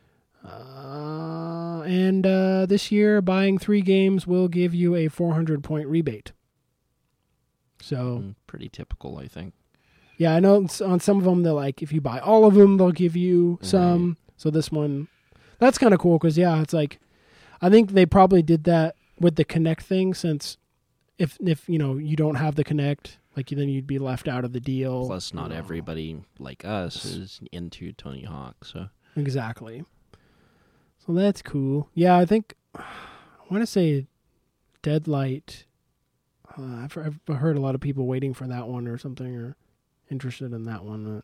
Uh, and uh, this year, buying three games will give you a four hundred point rebate. So mm, pretty typical, I think. Yeah, I know on some of them, they're like, if you buy all of them, they'll give you some. Right. So this one, that's kind of cool because, yeah, it's like, I think they probably did that with the Kinect thing, since if, if you know, you don't have the Kinect, Like then you'd be left out of the deal. Plus, not everybody like us is into Tony Hawk, so exactly. So that's cool. Yeah, I think I want to say Deadlight. Uh, I've, I've heard a lot of people waiting for that one or something, or interested in that one.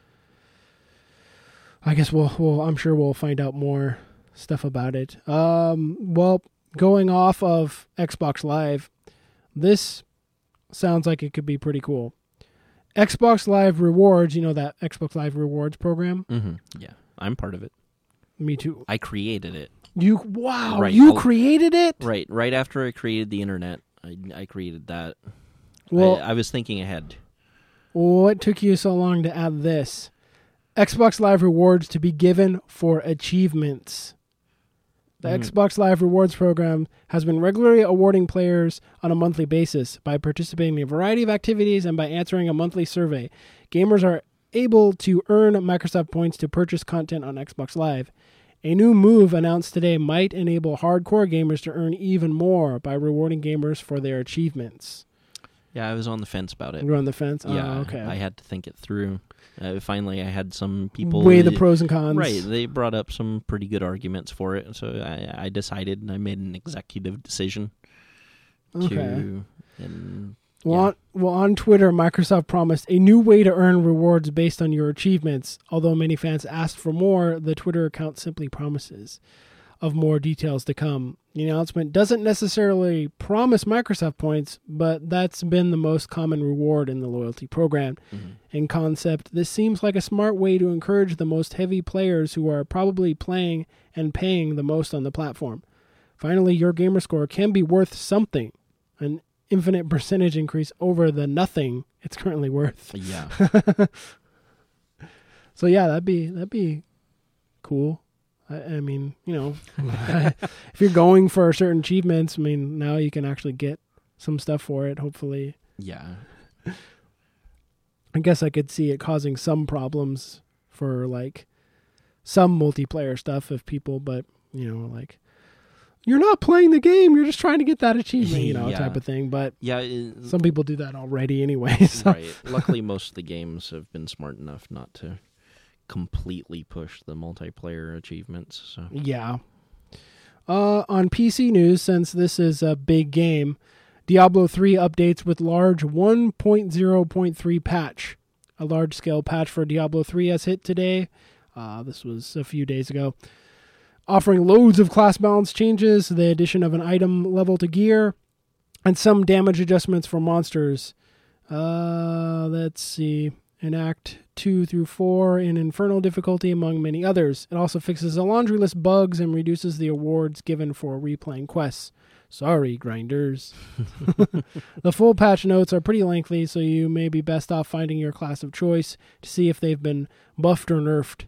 I guess we'll, we'll. I'm sure we'll find out more stuff about it. Um, well, going off of Xbox Live, this sounds like it could be pretty cool. Xbox Live Rewards, you know that Xbox Live Rewards program? Mm-hmm. Yeah, I'm part of it. Me too. I created it. You wow! Right, you I'll, created it? Right, right after I created the internet, I, I created that. Well, I, I was thinking ahead. What took you so long to add this? Xbox Live Rewards to be given for achievements. The mm. Xbox Live Rewards program has been regularly awarding players on a monthly basis by participating in a variety of activities and by answering a monthly survey. Gamers are able to earn Microsoft points to purchase content on Xbox Live. A new move announced today might enable hardcore gamers to earn even more by rewarding gamers for their achievements. Yeah, I was on the fence about it. You were on the fence? Yeah, oh, okay. I had to think it through. Uh, finally, I had some people... weigh the pros and cons. Right, they brought up some pretty good arguments for it, so I, I decided and I made an executive decision okay. to... And, well, yeah. on, well, on Twitter, Microsoft promised a new way to earn rewards based on your achievements. Although many fans asked for more, the Twitter account simply promises of more details to come. The announcement doesn't necessarily promise Microsoft points, but that's been the most common reward in the loyalty program. Mm-hmm. In concept, this seems like a smart way to encourage the most heavy players who are probably playing and paying the most on the platform. Finally, your gamer score can be worth something, an infinite percentage increase over the nothing it's currently worth. Yeah. So yeah, that'd be that'd be cool. I, I mean, you know, if you're going for certain achievements, I mean, now you can actually get some stuff for it, hopefully. Yeah. I guess I could see it causing some problems for, like, some multiplayer stuff if people, but, you know, like, you're not playing the game, you're just trying to get that achievement, you know, yeah. type of thing. But yeah, it, some people do that already anyway. So. Right. Luckily, most of the games have been smart enough not to completely push the multiplayer achievements. So yeah. Uh, on P C news, since this is a big game, Diablo three updates with large one point oh point three patch. A large-scale patch for Diablo three has hit today. Uh, this was a few days ago. Offering loads of class balance changes, the addition of an item level to gear, and some damage adjustments for monsters. Uh, let's see. In Act two through four in Infernal difficulty, among many others. It also fixes a laundry list of bugs and reduces the awards given for replaying quests. Sorry, grinders. The full patch notes are pretty lengthy, so you may be best off finding your class of choice to see if they've been buffed or nerfed.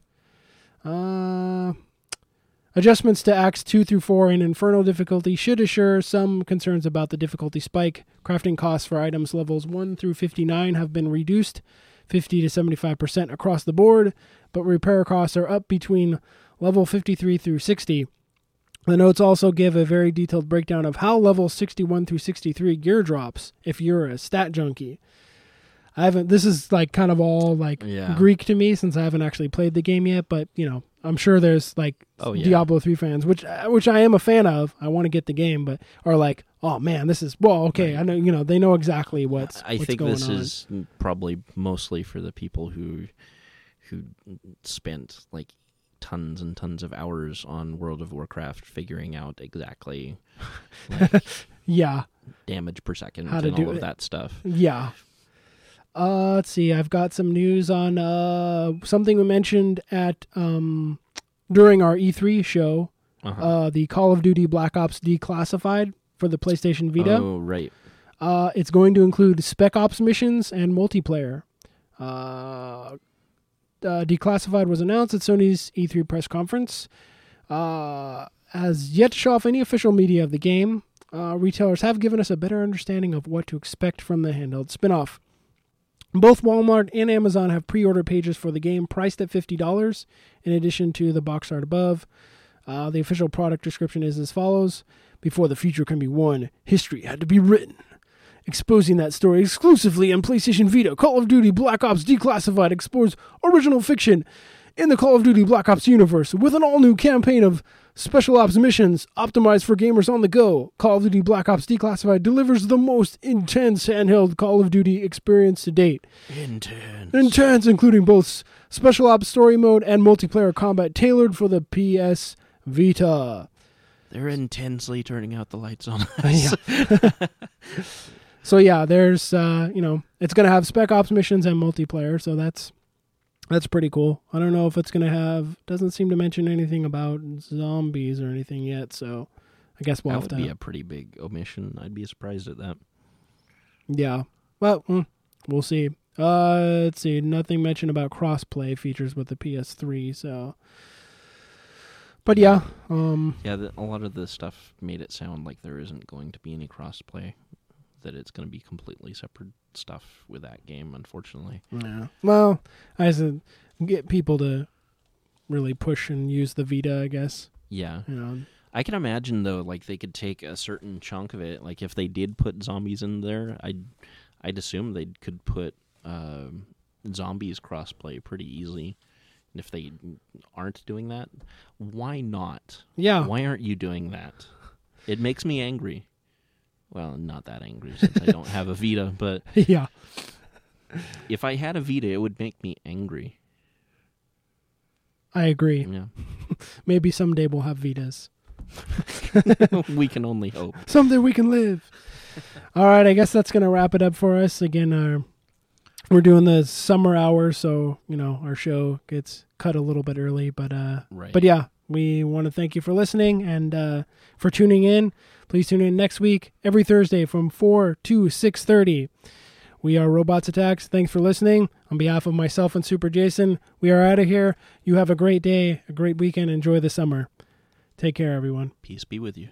Uh, adjustments to Acts two through four in Infernal difficulty should assure some concerns about the difficulty spike. Crafting costs for items levels one through fifty-nine have been reduced fifty to seventy-five percent across the board, but repair costs are up between level fifty-three through sixty. The notes also give a very detailed breakdown of how level sixty-one through sixty-three gear drops if you're a stat junkie. I haven't, this is like kind of all like yeah. Greek to me since I haven't actually played the game yet, but you know, I'm sure there's like oh, yeah. Diablo three fans, which which I am a fan of. I want to get the game, but are like, oh man, this is well, okay. Right. I know, you know, they know exactly what's. I what's think going this on. is probably mostly for the people who who spent like tons and tons of hours on World of Warcraft figuring out exactly like, yeah damage per second how to and do all of it. that stuff. Yeah. Uh, let's see. I've got some news on uh, something we mentioned at um, during our E three show. Uh-huh. Uh, the Call of Duty Black Ops Declassified for the PlayStation Vita. Oh, right. Uh, it's going to include Spec Ops missions and multiplayer. Uh, uh, Declassified was announced at Sony's E three press conference. Uh, has yet to show off any official media of the game. Uh, retailers have given us a better understanding of what to expect from the handheld spin-off. Both Walmart and Amazon have pre-order pages for the game priced at fifty dollars, in addition to the box art above. Uh, the official product description is as follows. Before the future can be won, history had to be written. exposing that story exclusively on PlayStation Vita. Call of Duty Black Ops Declassified explores original fiction in the Call of Duty Black Ops universe with an all-new campaign of special ops missions optimized for gamers on the go. Call of Duty Black Ops Declassified delivers the most intense handheld Call of Duty experience to date. Intense. Intense, including both special ops story mode and multiplayer combat tailored for the P S Vita. They're intensely turning out the lights on us. Yeah. So yeah, there's, uh, you know, it's going to have spec ops missions and multiplayer, so that's that's pretty cool. I don't know if it's going to have, doesn't seem to mention anything about zombies or anything yet, so I guess we'll that have would to... be a pretty big omission. I'd be surprised at that. Yeah. Well, mm, we'll see. Uh, let's see, nothing mentioned about crossplay features with the P S three, so... But yeah. Um, yeah, the, a lot of the stuff made it sound like there isn't going to be any crossplay, that it's going to be completely separate stuff with that game, unfortunately. Yeah. Well, I said get people to really push and use the Vita, I guess. Yeah. You know. I can imagine, though, like, they could take a certain chunk of it. Like, if they did put zombies in there, I'd, I'd assume they could put uh, zombies crossplay pretty easily. And if they aren't doing that, why not? Yeah. Why aren't you doing that? It makes me angry. Well, not that angry since I don't have a Vita, but yeah. If I had a Vita, it would make me angry. I agree. Yeah. Maybe someday we'll have Vitas. We can only hope. Someday we can live. All right, I guess that's going to wrap it up for us. Again, uh, we're doing the summer hour, so, you know, our show gets cut a little bit early. But, uh, right. but yeah, we want to thank you for listening and uh, for tuning in. Please tune in next week, every Thursday from four to six thirty. We are Robots Attacks. Thanks for listening. On behalf of myself and Super Jason, we are out of here. You have a great day, a great weekend. Enjoy the summer. Take care, everyone. Peace be with you.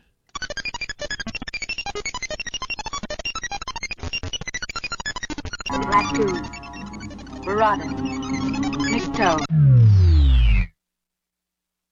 Raccoon, Maraudon, Nikto.